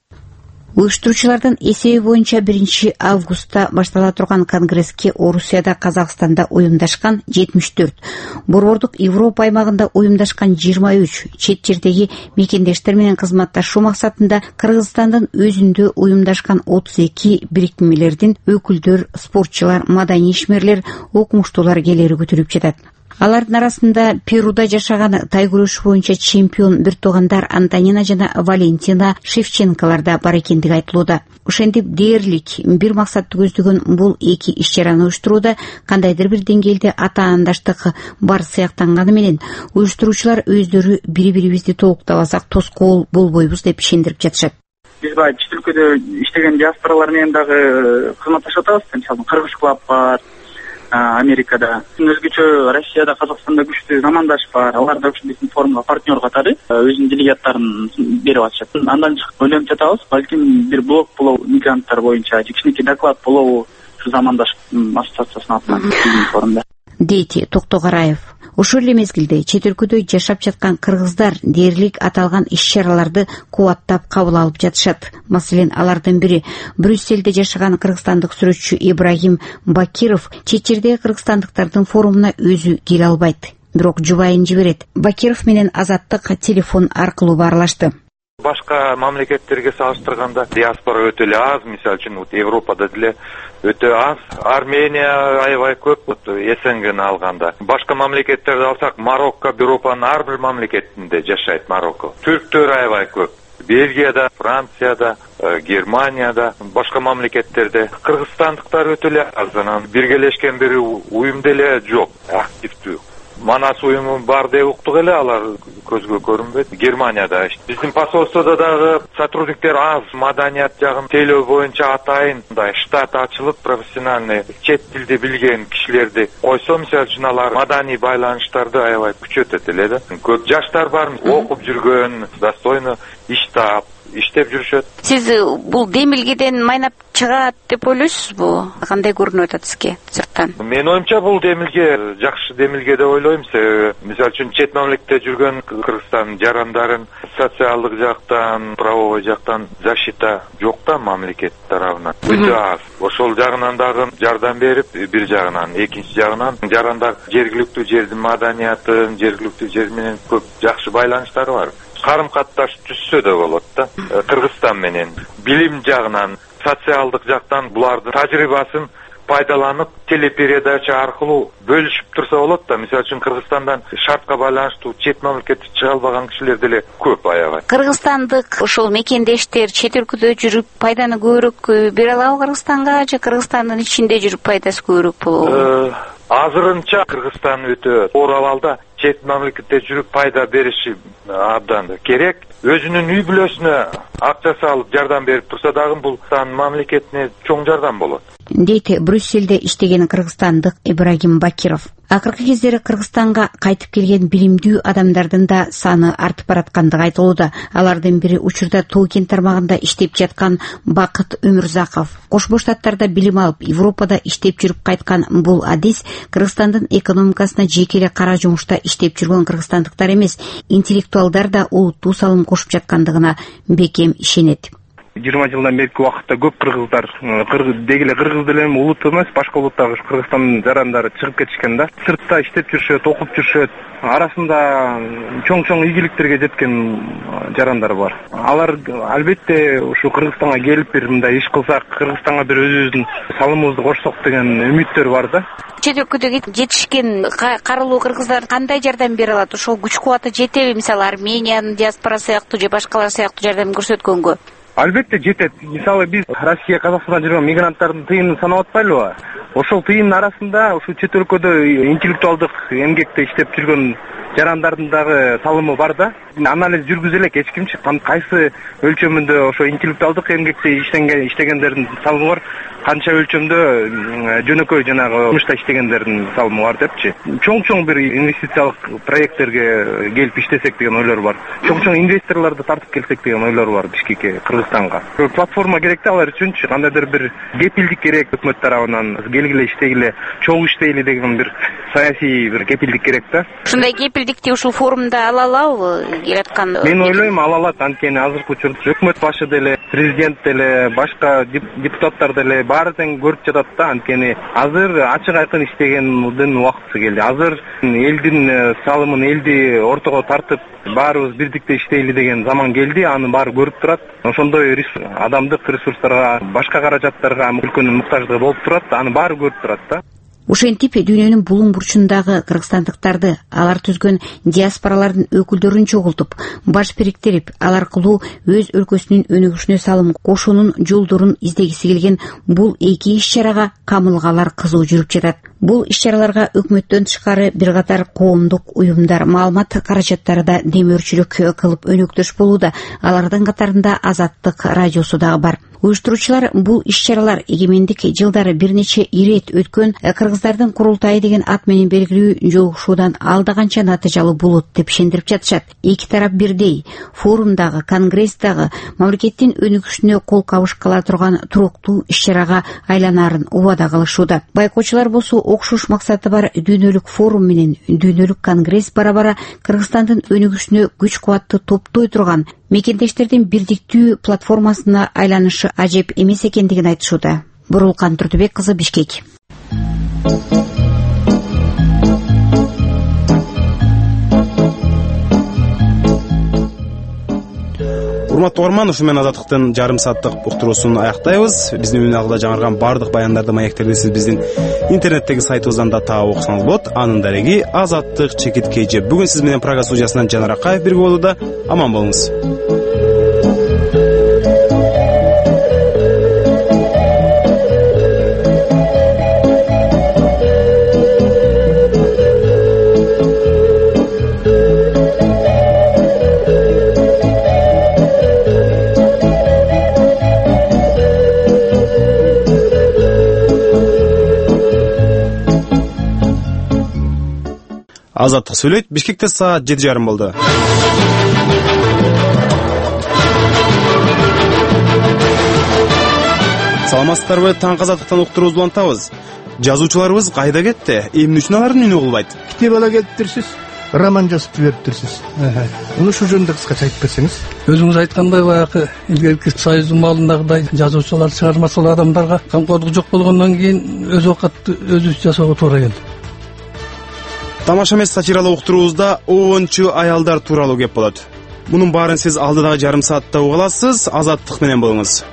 Уюштуруучулардын эсеби боюнча биринчи августта баштала турган конгресске Орусияда, Казакстанда уюмдашкан жетимиш төрт, Борбордук Европа аймагында уюмдашкан жыйырма үч, чет жердеги мекендештер менен кызматташуу максатында Кыргызстандын өзүндө уюмдашкан отуз эки бириктимелердин өкүлдөр, спортчулар, маданий ишмерлер, окумуштуулар келери күтүлүп жатат. Алардын арасында Перуда жашаган тай күрөшү боюнча чемпион бир туугандар Антонина жана Валентина Шевченколар да бар экендиги айтылууда. Ошентип дээрлик бир максатты көздөгөн бул эки иш-чараны уюштурууда кандайдыр бир деңгээлде атаандаштык бар сыяктанганы менен уюштуруучулар өздөрү бири-бирибизди толуктабасак тоскоол болбойбуз деп ишендирип жатышат. биз баягы чет өлкөдө иштеген диаспоралар менен дагы кызматташып атабыз. Мисалы Кыргыз клуб бар Америкада, өзгөчө Россияда, Казакстанда күчтүү замандаш бар. Алар да ушу биздин форумга партнер катары өзүнүн делегаттарын берип атышат. Андан чыгып ойлонуп жатабыз, балким бир блок болобу мигранттар боюнча же кичинекей доклад болобу ушу замандаш ассоциациясынын атынан биздин форумда. Дейт Токтогараев. Ошол эле мезгилде чет өлкөдө жашап жаткан кыргыздар дээрлик аталган иш-чараларды кубаттап кабыл алып жатышат. Маселен, алардын бири Брюссельде жашаган кыргызстандык сүрөтчү Ибрагим Бакиров чет жердеги кыргызстандыктардын форумуна өзү келе албайт, бирок жубайын жиберет. Бакиров менен Азаттык телефон аркылуу баарлашты. Башка мамлекеттерге салыштырганда диаспора өтө эле аз. Мисалы үчүн Европада деле өтө аз. Армения аябай көп, СНГны алганда. Башка мамлекеттерди алсак, Марокко Европанын ар бир мамлекетинде жашайт. Марокко. Түрктөр аябай көп. Бельгияда, Францияда, Германияда, башка мамлекеттерде кыргызстандыктар өтө эле аз. Анан биргелешкен бир уюм деле жок, активдүү. Манас уюму бар деп уктук эле, алар көзгө көрүнбөйт. Германияда биздин посольстводо дагы сотрудниктер аз. Маданият жагын тейлөө боюнча атайын штат ачылып, профессиональный чет тилди билген кишилерди койсо, мисалы үчүн алар маданий байланыштарды аябай күчөтөт эле да. Көп жаштар бар, окуп жүргөн, достойно иш таап иштеп жүрүшөт. Сиз бул демилгеден майнап чыгат деп ойлойсузбу? Кандай көрүнүп атат сизге сырттан? Мен оюмча бул демилге жакшы демилге деп ойлойм. Мисалы үчүн чет мамлекетте жүргөн Кыргызстан жарандарын социалдык жактан, правовой жактан защита жок да мамлекет тарабынан. Өтө аз. Ошол жагынан дагы жардам берип, бир жагынан, экинчи жагынан жарандар жергиликтүү жердин маданиятын, жергиликтүү жер менен көп жакшы байланыштары бар. Карым катташ түзсө да болот да. Кыргызстан менен билим жагынан, социалдык жактан булардын тажрыйбасын пайдаланып, телепередача аркылуу бөлүшүп турса болот да. Мисалы үчүн Кыргызстандан шартка байланыштуу чет мамлекетке чыга албаган кишилер деле көп аябай. Кыргызстандык ошол мекендештер чет өлкөдө жүрүп пайданы көбүрөөк бере алабы Кыргызстанга, же Кыргызстандын ичинде жүрүп пайдасы көбүрөөк болобу? Азырынча Кыргызстан өтө оор абалда чет мамлекетте жүрүп пайда бериши абдан керек. Өзүнүн үй бүлөсүнө акча салып жардам берип турса дагы бул Кыргызстан мамлекетине чоң жардам болот. Дейт Брюссельде иштеген кыргызстандык Ибрагим Бакиров. Акыркы кездери Кыргызстанга кайтып келген билимдүү адамдардын да саны артып бараткандыгы айтылууда. Алардын бири учурда Тоо-Кен тармагында иштеп жаткан Бакыт Өмүрзаков. Кош Штаттарда билим алып, Европада иштеп жүрүп кайткан бул адис Кыргызстандын экономикасына жеке эле кара жумушта иштеп жүргөн кыргызстандыктар эмес, интеллектуалдар да улуттуу салым кошуп жаткандыгына бекем ишенет. жыйырма жылдан берки убакытта көп кыргыздар деги эле кыргыз деле улут эмес, башка улуттагы Кыргызстандын жарандары чыгып кетишкен да. Сыртта иштеп жүрүшөт, окуп жүрүшөт. Арасында чоң-чоң ийгиликтерге жеткен жарандар бар. Алар албетте ушу Кыргызстанга келип бир мындай иш кылсак, Кыргызстанга бир өзүбүздүн салымыбызды кошсок деген үмүттөр бар да. Чет өлкөдөгү жетишкен карылуу кыргыздар кандай жардам бере алат? Ошол күч кубаты жетеби? Мисалы Армениянын диаспорасы сыяктуу же башкалар сыяктуу жардам көрсөткөнгө? Албетте жетет. Мисалы биз Россия, Казакстанда жүргөн мигранттардын тыйынын санап атпайлыбы? Ошол тыйындын арасында ушу чет өлкөдө интеллектуалдык эмгекте иштеп жүргөн жарандардын дагы салымы бар да. Анализ жүргүзө элек эч кимчи кайсы өлчөмүндө ошо интеллектуалдык эмгекте иштегендердин салымы бар, канча өлчөмдө жөнөкөй жанагы жумушта иштегендердин салымы бар депчи. Чоң-чоң бир инвестициялык проекттерге келип иштесек деген ойлор бар. Чоң-чоң инвесторлорду тартып келсек деген ойлор бар Бишкекке, Кыргызстанга. Платформа керек да алар үчүнчү, кандайдыр бир кепилдик керек өкмөт тарабынан, келгиле иштегиле, чогуу иштейли деген бир саясий бир кепилдик керек да. Ушундай кепилдикти ушул форумда ала алабы келаткан? Мен ойлойм, ала алат. Анткени азыркы учурда өкмөт башы деле, президент деле, башка депутаттар деле баары тең көрүп жатат да. Анткени азыр ачык айкын иштегендин убакыты келди. Азыр элдин салымын элди ортого тартып, баарыбыз бирдикте иштейли деген заман келди. Аны баары көрүп турат. Ошондой адамдык ресурстарга, башка каражаттарга өлкөнүн муктаждыгы болуп турат. Аны баары көрүп турат да. Ошентип дүйнөнүн булуң бурчундагы кыргызстандыктарды, алар түзгөн диаспоралардын өкүлдөрүн чогултуп, баш бириктирип, ал аркылуу өз өлкөсүнүн өнүгүшүнө салым кошуунун жолдорун издегиси келген бул эки иш-чарага камылгалар кызуу жүрүп жатат. Бул иш-чараларга өкмөттөн тышкары бир катар коомдук уюмдар, маалымат каражаттары да демөөрчүлүк кылып өнөктөш болууда. Алардын катарында Азаттык радиосу дагы бар. Уюштуруучулар бул иш-чаралар эгемендик жылдары бир нече ирет өткөн кыргыздардын курултайы деген ат менен белгилүү жолугушуудан алда канча натыйжалуу болот деп ишендирип жатышат. Эки тарап бирдей форумдагы, конгресстагы мамлекеттин өнүгүшүнө кол кабыш кыла турган туруктуу иш-чарага айланаарын убада кылышууда. Байкоочулар болсо окшош максаты бар дүйнөлүк форум менен дүйнөлүк конгресс бара-бара Кыргызстандын өнүгүшүнө күч кубатты топтой турган мекендештердин бирдиктүү платформасына айланышы ажеп эмес экендигин айтышууда. Бурулкан Туртубек кызы, Бишкек. Урматтуу угарман, ушу менен Азаттыктын жарым сааттык уктуруусун аяктайбыз. Биздин үнагыда жаңырган бардык баяндарды, маектерди сиз биздин интернеттеги сайтыбыздан да таап окусаңыз болот. Анын дареги Азаттык чекит кж. Бүгүн сиз менен программа студиясынан Жанар Акаев бирге болууда. Аман болуңуз. Азаттык сүйлөйт. Бишкекте саат жети жарым болду. Саламатсыздарбы? Таң Азаттыктан уктуруубузду улантабыз. Жазуучуларыбыз кайда кетти? Эмне үчүн алардын үнү угулбайт? Китеп ала келиптирсиз, роман жазып жибериптирсиз. Муну ушул жөнүндө кыскача айтып берсеңиз. Өзүңүз айткандай, баягы илгерки союздун маалындагыдай жазуучулар чыгармачыл адамдарга камкорлук жок болгондон кийин өз оокатты өзүбүз жасоого туура келди. Тамаша эмес сатиралык уктуруубузда обончу аялдар тууралуу кеп болот. Мунун баарын сиз алдыдагы жарым саатта уга аласыз. Азаттык менен болуңуз.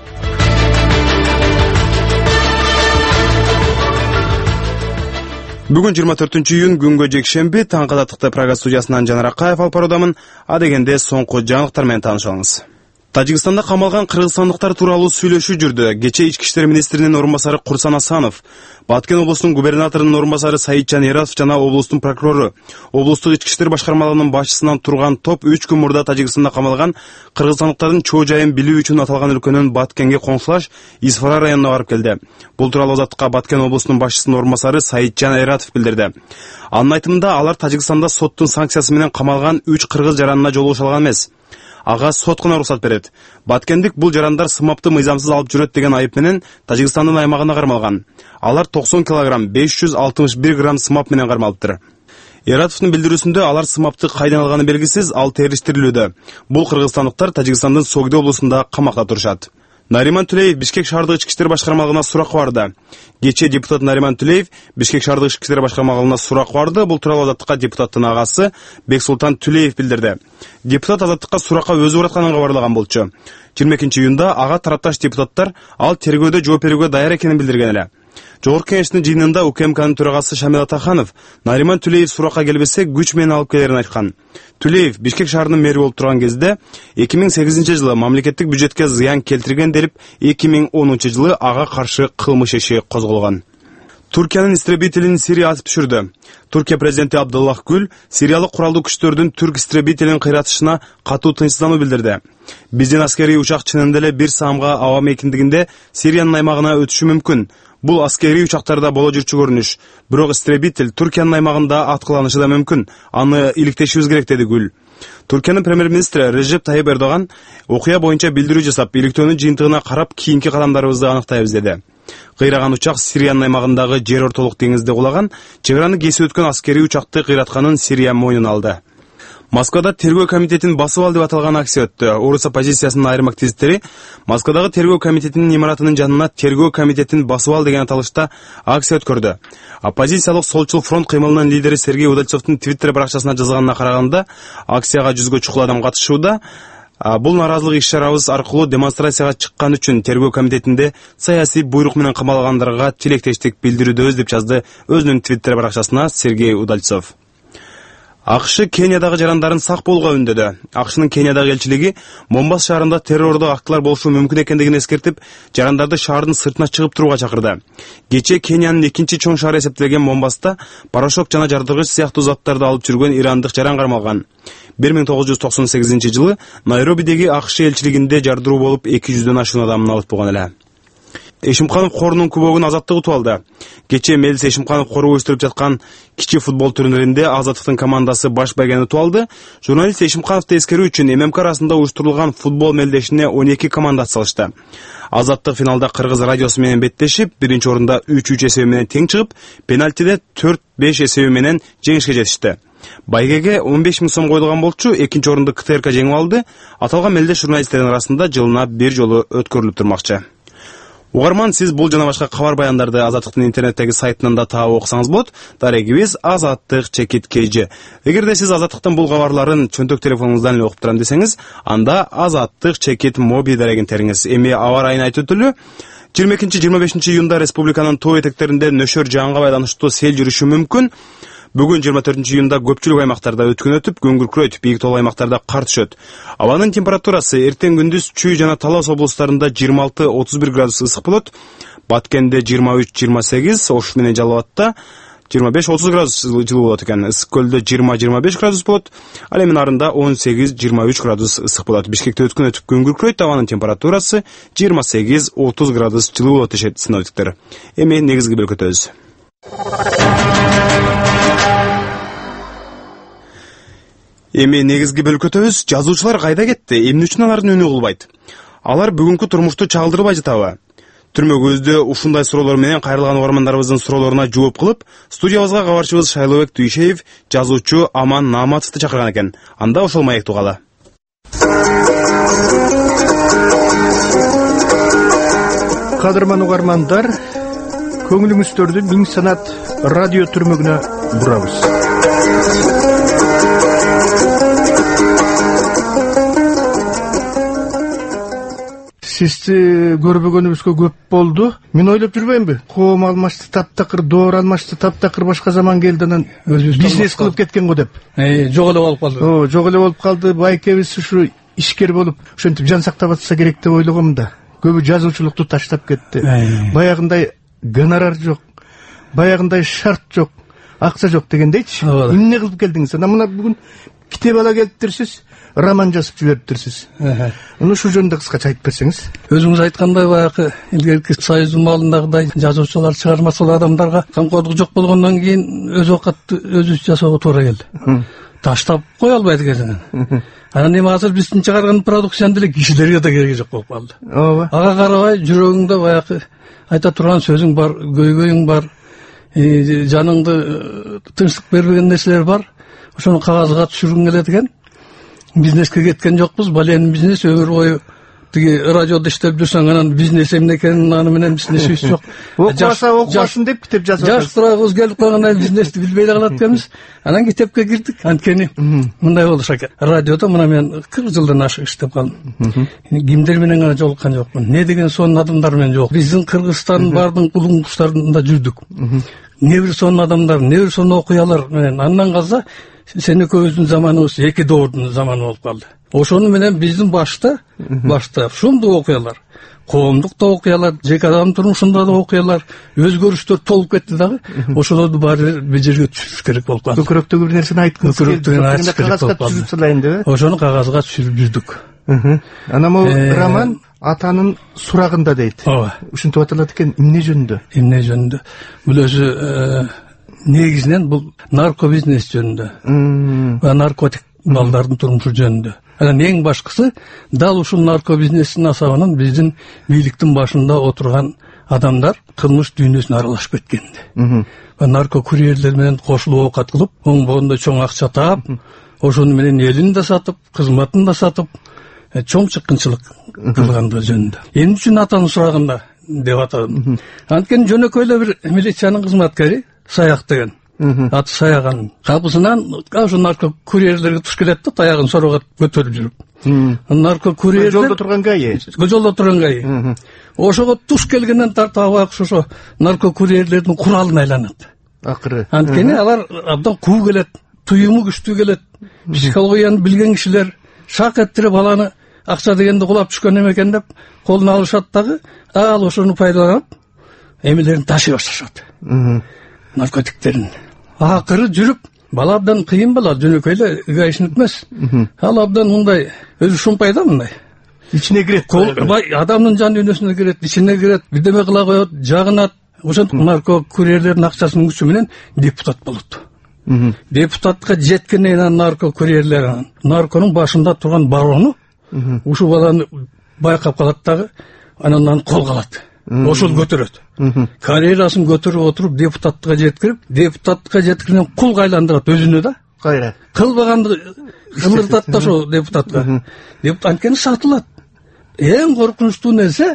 Бүгүн жыйырма төртүнчү июнь күнгө жекшемби. Таң Азаттыкта программа студиясынан Жанар Акаев алып баруудамын. Адегенде соңку жаңылыктар менен таанышабыз. Тажикстанда камалган кыргызстандыктар тууралуу сүйлөшүү жүрдү. Кече ички иштер министринин орун басары Курсан Асанов, Баткен облусунун губернаторунун орун басары Саитжан Эратов жана облустун прокурору, облустук ички иштер башкармалыгынын башчысынан турган топ үч күн мурда Тажикстанда камалган кыргызстандыктардын чоо жайын билүү үчүн аталган өлкөнүн Баткенге коңшулаш Исфара районуна барып келди. Бул тууралуу Азаттыкка Баткен облусунун башчысынын орун басары Саитжан Эратов билдирди. Анын айтымында алар Тажикстанда соттун санкциясы менен камалган үч кыргыз жаранына жолугуша алган эмес. Ага сот гана уруксат берет. Баткендик бул жарандар сымапты мыйзамсыз алып жүрөт деген айып менен Тажикстандын аймагына кармалган. Алар токсон килограмм беш жүз алтымыш бир грамм сымап менен кармалыптыр. Эратовдун билдирүүсүндө алар сымапты кайдан алганы белгисиз, ал териштирилүүдө. Бул кыргызстандыктар Тажикстандын Согде облусунда камакта турушат. Нариман Түлеев Бишкек шаардык ички иштер башкармалыгына сурак барды. Кече депутат Нариман Түлеев Бишкек шаардык ички иштер башкармалыгына сурак барды. Бул тууралуу Азаттыкка депутаттын агасы Бексултан Түлеев билдирди. Депутат Азаттыкка суракка өзү баратканын кабарлаган болчу. жыйырма экинчи июнда ага тарапташ депутаттар ал тергөөдө жооп берүүгө даяр экенин билдирген эле. Жогорку кеңештин жыйынында УКМКнын төрагасы Шамил Атаханов Нариман Түлеев суракка келбесе күч менен алып келерин айткан. Түлеев Бишкек шаарынын мэри болуп турган кезде эки миң сегизинчи жылы мамлекеттик бюджетке зыян келтирген деп эки миң онунчу жылы ага каршы кылмыш иши козголгон. Туркиянын истребителин Сирия атып түшүрдү. Туркия президенти Абдуллах Гүл Сириялык куралдуу күчтөрдүн түрк истребителин кыйратышына катуу тынчсыздануу билдирди. Биздин аскерий учак чынында эле бир саамга аба мейкиндигинде Сириянын аймагына өтүшү мүмкүн. Бул аскерий учактарда боло жүрчү көрүнүш. Бирок истребитель Туркиянын аймагында аткыланышы да мүмкүн. Аны иликтешибиз керек, деди Гүл. Туркиянын премьер-министри Режеп Тайип Эрдоган окуя боюнча билдирүү жасап, иликтөөнүн жыйынтыгына карап кийинки кадамдарыбызды аныктайбыз деди. Кыйраган учак Сириянын аймагындагы жер ортолук деңизде кулаган, чек араны кесип өткөн аскерий учакты кыйратканын Сирия мойнуна алды. Москвада тергөө комитетин басып ал деп аталган акция өттү. Орус оппозициясынын айрым активисттери Москвадагы тергөө комитетинин имаратынын жанына тергөө комитетин басып ал деген аталышта акция өткөрдү. Оппозициялык Солчул фронт кыймылынын лидери Сергей Удальцовдун Твиттер баракчасына жазганына караганда, акцияга жүзгө чукул адам катышууда. Бул наразылык иш-чарабыз аркылуу демонстрацияга чыккан үчүн тергөө комитетинде саясий буйрук менен камалгандарга тилектештик билдирүүдөбүз деп жазды өзүнүн твиттер баракчасына Сергей Удальцов. АКШ Кениядагы жарандарын сак болууга үндөдү. АКШнын Кениядагы элчилиги Момбас шаарында террордук актылар болушу мүмкүн экендигин эскертип, жарандарды шаардын сыртына чыгып турууга чакырды. Кечээ Кениянын экинчи чоң шаары эсептелген Момбаста порошок жана жардыргыч сыяктуу заттарды алып жүргөн ирандык жаран кармалган. бир миң тогуз жүз токсон сегизинчи жылы Найробидеги АКШ элчилигинде жардыруу болуп эки жүздөн ашуун адам алып болгон эле. Эшимканов корунун күбөгүн Азаттык утуп алды. Кечээ Мелис Эшимканов кору өстүрүп жаткан кичи футбол турниринде Азаттыктын командасы баш байгени утуп алды. Журналист Эшимкановду эскерүү үчүн ММК арасында уюштурулган футбол мелдешине он эки команда атсалышты. Азаттык финалда Кыргыз радиосу менен беттешип, биринчи орунда үч үч эсеби менен тең чыгып, пенальтиде төрт беш эсеби менен жеңишке жетишти. Байгеге он беш миң сом коюлган болчу, экинчи орунду КТРК жеңип алды. Аталган мелдеш журналисттердин арасында жылына бир жолу өткөрүлүп турмакчы. Угарман, сиз бул жана башка кабар баяндарды Азаттыктын интернеттеги сайтынан да таап окусаңыз болот. Дарегибиз Азаттык чекит kg. Эгерде сиз Азаттыктын бул кабарларын чөнтөк телефонуңуздан эле окуп турам десеңиз, анда Азаттык чекит моби дарегин териңиз. Эми аба райын айтып өтөлү. жыйырма экинчи жыйырма бешинчи июнда республиканын тоо этектеринде нөшөр жаанга байланыштуу сел жүрүшү мүмкүн. Бүгүн жыйырма төртүнчү июнда көпчүлүк аймактарда өткөн өтүп, күн күркүрөйт, бийик тоолуу аймактарда кар түшөт. Абанын температурасы эртең күндүз Чүй жана Талас облустарында жыйырма алты отуз бир градус ысык болот. Баткенде жыйырма үч жыйырма сегиз, Ош менен Жалал Абадта жыйырма беш отуз градус жылуу болот экен. Ысык көлдө жыйырма жыйырма беш градус болот. Ал эми нарында он сегиз жыйырма үч градус ысык болот. Бишкекте өткөн өтүп күн күркүрөйт, абанын температурасы жыйырма сегиз отуз градус жылуу болот дешет синоптиктер. Эми негизги бөлкөтөбүз. Эми негизги бөлкөтөбүз. Жазуучулар кайда кетти? Эмне үчүн алардын үнү угулбайт? Алар бүгүнкү турмушту чагылдырбай жатабы? Түрмөгүбүздө ушундай суроолор менен кайрылган угармандарыбыздын суроолоруна жооп кылып, студиябызга кабарчыбыз Шайлообек Дүйшеев жазуучу Аман Нааматовду чакырган экен. Анда ошол маекти угалы. Кадырман угармандар, көңүлүңүздөрдү Миң Санат радио түрмөгүнө бурабыз. Сизди көрбөгөнүбүзгө көп болду. Мен ойлоп жүрбөймбү? Коом алмашты таптакыр, доор алмашты таптакыр башка заман келди, анан бизнес кылып кеткен го деп. Э, жок эле болуп калды. О, жок эле болуп калды. Байкебиз ушу ишкер болуп, ошентип жан сактап атса керек деп ойлогом да. Көбү жазуучулукту таштап кетти. Баягындай гонорар жок, баягындай шарт жок, акча жок дегендейчи. Эмне кылып келдиңиз? Анан мына бүгүн китеп ала келиптирсиз, роман жазып жибериптирсиз. Уну ушул жөнүндө кыскача айтып берсеңиз. Өзүңүз айткандай, баягы илгерки Союздун маалындагыдай жазуучулар чыгармачыл адамдарга камкордук жок болгондон кийин өз оокатты өзүбүз жасоого туура келди. Таштап кое албайт экенсиң. Анан эми азыр биздин чыгарган продукцияны деле кишилерге да кереги жок болуп калды. Ооба. Ага карабай жүрөгүңдө баягы айта турган сөзүң бар, көйгөйүң бар, жаныңды тынчтык бербеген нерселер бар. Ошону кагазга түшүргүң келет экен. Бизнеске кеткен жокпуз, баленин бизнес өмүр бою тиги радиодо иштеп жүрсөң, анан бизнес эмне экенин аны менен бизнесибиз жок. Окубаса окубасын деп китеп жазып атасыз. Жаш турабыз келип калганда бизнести билбей да калат экенбиз. Анан китепке кирдик. Анткени мындай болуш экен. Радиодо мына мен кырк жылдан ашык иштеп калдым. Кимдер менен гана жолуккан жокмун. Не деген сонун адамдар менен жок. Биздин Кыргызстандын бардык улуң куштарында жүрдүк. Не бир сонун адамдар, не бир сонун окуялар менен. Андан калса сен экөөбүздүн заманыбыз эки доордун заманы болуп калды. Ошону менен биздин башта, башта ушундой окуялар, коомдук да окуялар, жеке адам турмушунда да окуялар, өзгөрүштөр толуп кетти дагы. Ошолорду баары бир жерге түшүрүш керек болуп калды. Көкүрөктөгү бир нерсени айткыңыз келди. Ошону кагазга түшүрүп жүрдүк. Анан бул роман атанын сурагында дейт. Ооба. Ушинтип аталат экен. Эмне жөнүндө? Эмне жөнүндө? Бул өзү негизинен бул нарко бизнес жөнүндө. Ва наркотик балдардын турмушу жөнүндө. Анан эң башкысы дал ушул нарко бизнестин асабынан биздин бийликтин башында отурган адамдар кылмыш дүйнөсүнө аралашып кеткенди. Ва нарко курьерлер менен кошулуп оокат кылып, оңбогондо чоң акча таап, ошону менен элин да сатып, кызматын да сатып, чоң чыккынчылык кылгандыгы жөнүндө. Эмне үчүн атанын сурагында деп атадым. Анткени жөнөкөй эле бир милициянын кызматкери Саяк деген. Аты Саяган. Капысынан ошо нарко курьерлерге туш келет да, таягын сороого көтөрүп жүрүп. наркокурьерлер жолдо турган гаи жолдо турган гаи ошого туш келгенден тартып абак ошо наркокурьерлердин куралына айланат акыры. Анткени алар абдан куу келет, туюму күчтүү келет, психологияны билген кишилер шак эттирип баланы акча дегенде кулап түшкөн эме экен деп колуна алышат дагы, ал ошону пайдаланып эмелерин ташый башташат. Наркотиктерин. Акыры жүрүп, бала абдан кыйын бала, жөнөкөй эле гаишник эмес. Ал абдан мындай өзү шумпайда мындай. Ичине кирет. Бай адамдын жан дүйнөсүнө кирет, ичине кирет, бирдеме кыла коет, жагынат. Ошентип наркокурьерлердин акчасынын күчү менен депутат болот. Депутатка жеткенден наркокурьерлер нарконун башында турган барону ушул баланы байкап калат дагы, анан аны колго алат. Ошол көтөрөт. Карьерасын көтөрүп отуруп депутаттыкка жеткирип, депутаттыкка жеткирген кулга айландырат өзүнө да. Кайра. Кылбаганды кылдыртат да ошо депутатка. Депутат анткени сатылат. Эң коркунучтуу нерсе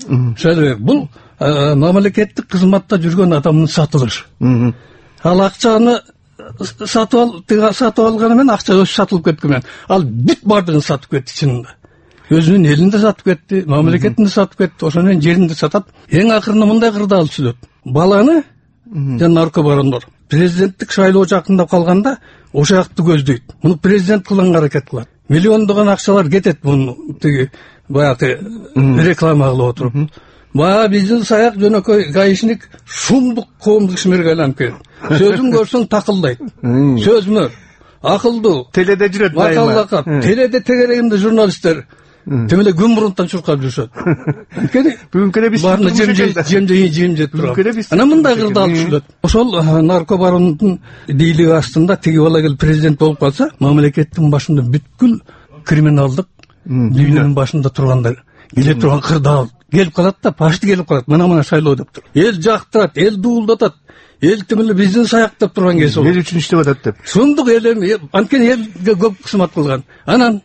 бул мамлекеттик кызматта жүргөн адамдын сатылышы. Ал акчаны сатып ал, тига сатып алганы менен акча өзү сатылып кеткен менен ал бүт бардыгын сатып кетти чынында. Өзүнүн элинде сатып кетти, мамлекетинде сатып кетти, ошону менен жеринде сатат. Эң акырында мындай кырдаал түзөт. Баланы жана наркобарондор президенттик шайлоо жакындап калганда ошол жакты көздөйт. Муну президент кылганга аракет кылат. Миллиондогон акчалар кетет муну тиги баягы реклама кылып отуруп. Баа биздин саяк жөнөкөй гаишник шумдук коомдук ишмерге айланып кетет. Сөзүн көрсөң такылдайт. Сөзмөр, акылдуу. Теледе жүрөт байма. Теледе тегерегинде журналисттер темеле күн мурунтан чуркап жүрүшөт. Анткени бүгүнкү эле биз баарына жемже жемже туруп. Анан мындай кырдаал түшүлөт. Ошол наркобарондун бийлиги астында тиги бала келип президент болуп калса, мамлекеттин башында бүткүл криминалдык дүйнөнүн башында тургандар келе турган кырдаал келип калат да, пашты келип калат. Мына-мына шайлоо деп туруп. Эл жактырат, эл дуулдатат. Эл темеле биздин саяк деп турган кез болот. Эл үчүн иштеп атат деп. Шундук эл анткени элге көп кызмат кылган. Анан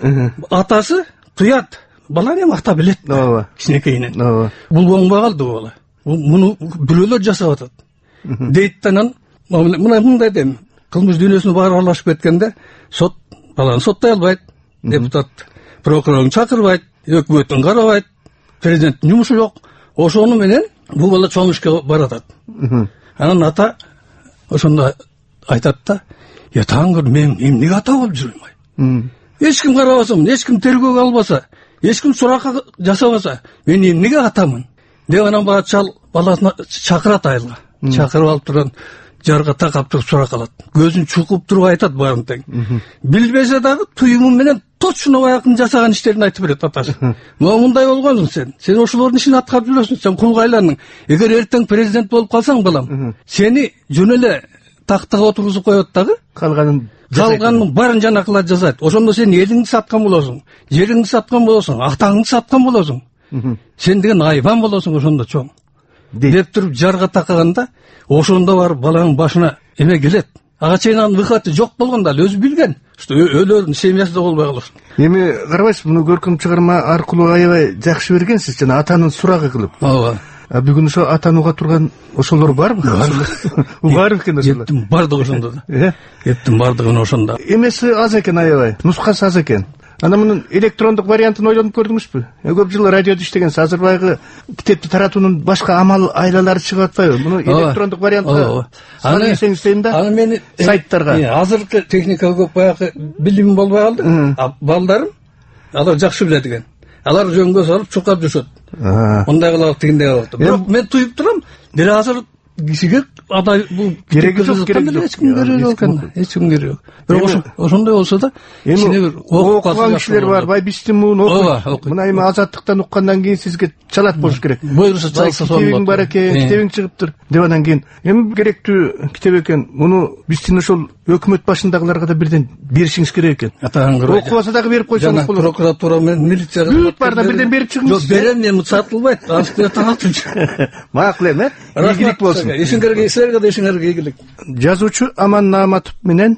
атасы туят. Бала эми ата билет. Ооба. Кичинекейинен. Ооба. Бул оңбой калды бул бала. Муну бирөөлөр жасап атат. Дейт анан мына мындай дейм. Кылмыш дүйнөсүнө баары аралашып кеткенде сот баланы соттой албайт. Депутат прокурорун чакырбайт, өкмөтүн карабайт. Президенттин жумушу жок. Ошону менен бул бала чоң ишке баратат. Анан ата ошондо айтат да, "Я таңгыр мен эмнеге ата болуп жүрөйм?" Эч ким карабаса, эч ким тергөөгө албаса, эч ким суракка жасабаса, мен эмнеге атамын? Деп анан баа чал баласын чакырат айылга. Чакырып алып турган жарга такап туруп сурак алат. Көзүн чукуп туруп айтат баарын тең. Билбесе дагы туюму менен точно баягы жасаган иштерин айтып берет атасы. Мына мындай болгонсуң сен. Сен ошолордун ишин аткарып жүрөсүң. Сен кулга айландың. Эгер эртең президент болуп калсаң балам, сени жөн эле тактага отургузуп коет дагы, калганын калганын баарын жанакылар жасайт. Ошондо сен элиңди саткан болосуң, жериңди саткан болосуң, атаңды саткан болосуң. Сен деген айбан болосуң ошондо чоң. Деп туруп жарга такаганда, ошондо барып баланын башына эме келет. Ага чейин анын выходы жок болгондо ал өзү билген, что өлөрүн семьясы да болбой калыш. Эми карабайсыз, муну көркөм чыгарма аркылуу аябай жакшы бергенсиз, жана атанын сурагы кылып. Ооба. А бүгүн ошо атаны уга турган ошолор барбы? Бар экен ошолор. Кеттим бардыгы ошондо да. Э? Кеттим бардыгын ошондо. Эмеси аз экен аябай, нускасы аз экен. Ана мунун электрондук вариантын ойлонуп көрдүңүзбү? Көп жыл радиодо иштегенсиз, азыр байгы китепти таратуунун башка амал айлалары чыгып атпайбы? Муну электрондук вариантка аны десеңиз дейм да. Аны мени сайттарга. Азыркы техника көп баягы билимим болбой калды. А балдарым алар жакшы билет экен. Алар жөнгө салып чуркап жүрүшөт. Мындай кылып тигиндей кылып. Бирок мен туюп турам, бир азыр кишиге адай бул кереги жок, кереги жок. Эч ким кереги жок экен, эч ким кереги жок. Бирок ошондой болсо да, ичине бир окуган кишилер бар, бай биздин муну окуйт. Мына эми азаттыктан уккандан кийин сизге чалат болуш керек. Буйруса чалса сонун. Китебиң бар экен, китебиң чыгыптыр деп анан кийин эми керектүү китеп экен. Муну биздин ошол өкмөт башындагыларга да бирден беришиңиз керек экен. Окубаса дагы берип койсоңуз болот. Прокуратура менен милицияга бүт барда бирден берип чыгыңыз. Жок, берем, эми сатылбайт. Астына таратчы. Макул эми, ийгилик болсун. Ишиңерге силерге да ишиңерге ийгилик. Жазуучу Аман Нааматов менен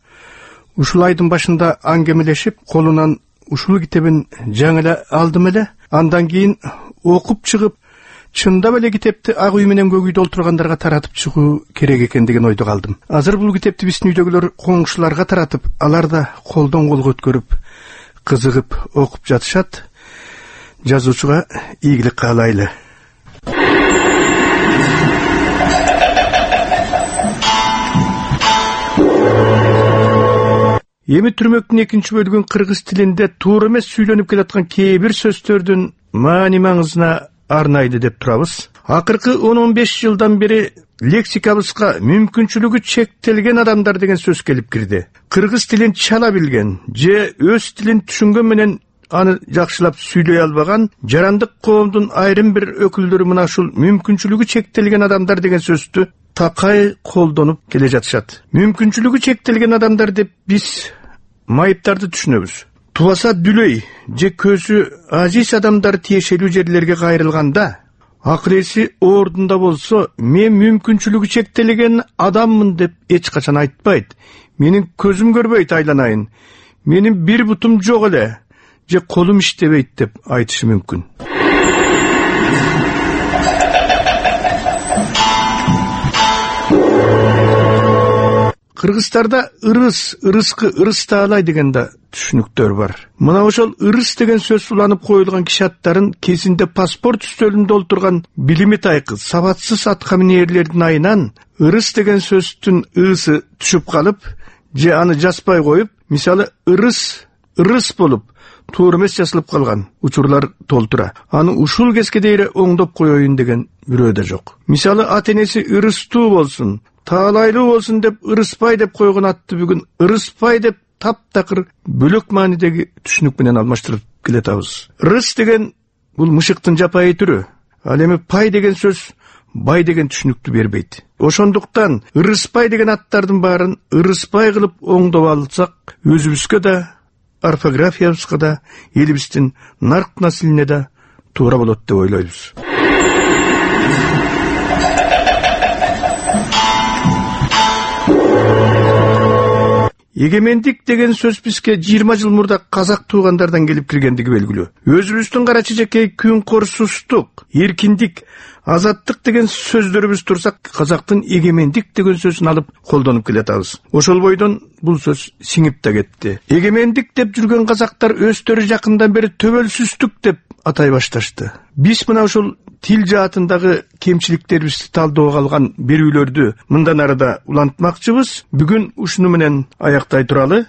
ушул айдын башында аңгемелешип, колунан ушул китебин жаңы эле алдым эле. Андан кийин окуп чыгып, чындап эле китепти ак үй менен көк үйдө олтургандарга таратып чыгуу керек экен деген ойдо калдым. Азыр бул китепти биздин үйдөгүлөр коңшуларга таратып, алар да колдон колго өткөрүп, кызыгып окуп жатышат. Жазуучуга ийгилик каалайлы. Эми түрмөктүн экинчи бөлүгүн кыргыз тилинде туура эмес сүйлөнүп келаткан кээ бир сөздөрдүн маани маңызына арнайды деп турабыз. Акыркы он он беш жылдан бери лексикабызга мүмкүнчүлүгү чектелген адамдар деген сөз келип кирди. Кыргыз тилин чала билген же өз тилин түшүнгөн менен аны жакшылап сүйлөй албаган жарандык коомдун айрым бир өкүлдөрү мына ушул мүмкүнчүлүгү чектелген адамдар деген сөздү такай колдонуп келе жатышат. Мүмкүнчүлүгү чектелген адамдар деп биз майыптарды түшүнөбүз. Тубаса дүлөй же көзү азиз адамдар тиешелүү жерлерге кайрылганда, акыл эси ордунда болсо, мен мүмкүнчүлүгү чектелген адаммын деп эч качан айтпайт. Менин көзүм көрбөйт айланайын. Менин бир бутум жок эле же колум иштебейт деп айтышы мүмкүн. Кыргыздарда ырыс, ырыскы, ырыстаалай деген да түшүнүктөр бар. Мына ошол ырыс деген сөз уланып коюлган киши аттарын кезинде паспорт үстөлүндө олтурган билими тайкы, сабатсыз атка минээрлердин айынан ырыс деген сөздүн ысы түшүп калып, же аны жазбай коюп, мисалы ырыс, ырыс болуп, туура эмес жазылып калган учурлар толтура. Аны ушул кезге дейре оңдоп коеюн деген бирөө да жок. Мисалы ата-энеси ырыстуу болсун, таалайлуу болсун деп ырыспай деп койгон атты бүгүн ырыспай деп таптакыр бөлөк маанидеги түшүнүк менен алмаштырып келатабыз. Ырыс деген бул мышыктын жапайы түрү. Ал эми пай деген сөз бай деген түшүнүктү бербейт. Ошондуктан ырыспай деген аттардын баарын ырыспай кылып оңдоп алсак, өзүбүзгө да, орфографиябызга да, элибиздин нарк наслине да туура болот деп ойлойбуз. Эгемендик деген сөз бизге жыйырма жыл мурда казак туугандардан келип киргендиги белгилүү. Өзүбүздүн кара чечекей күн корсуздук, эркиндик, азаттык деген сөздөрүбүз турсак, казактын эгемендик деген сөзүн алып колдонуп келатабыз. Ошол бойдон бул сөз сиңип да кетти. Эгемендик деп жүргөн казактар өздөрү жакындан бери төбөлсүздүк деп атай башташты. Биз мына ошол тил жаатындагы кемчиликтерибизди талдоого алган берүүлөрдү мындан арада улантмакчыбыз. Бүгүн ушуну менен аяктай туралы.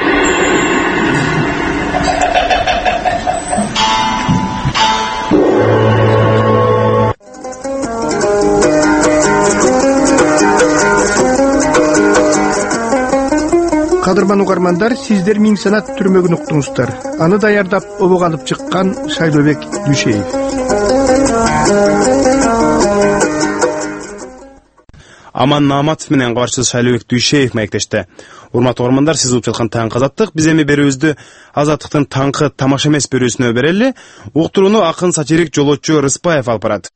Кадырман угармандар, сиздер Миң санат түрмөгүн уктуңуздар. Аны даярдап обого алып чыккан Шайлообек Дүйшеев. Аман Нааматов менен кабарчыбыз Шайлообек Дүйшеев маектеште. Урматтуу угармандар, сиз угуп жаткан таңкы азаттык. Биз эми берүүбүздү азаттыктын таңкы тамаша эмес берүүсүнө берели. Уктурууну акын сатирик жолоочу Рыспаев алып барат.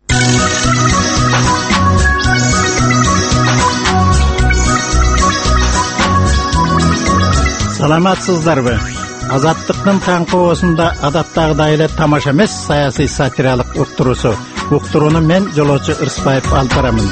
Саламатсыздарбы? Азаттыктын таңкы оосунда адаттагыдай эле тамаша эмес саясий сатиралык уктуруусу. Уктурууну мен жолоочу Рыспаев алып барамын.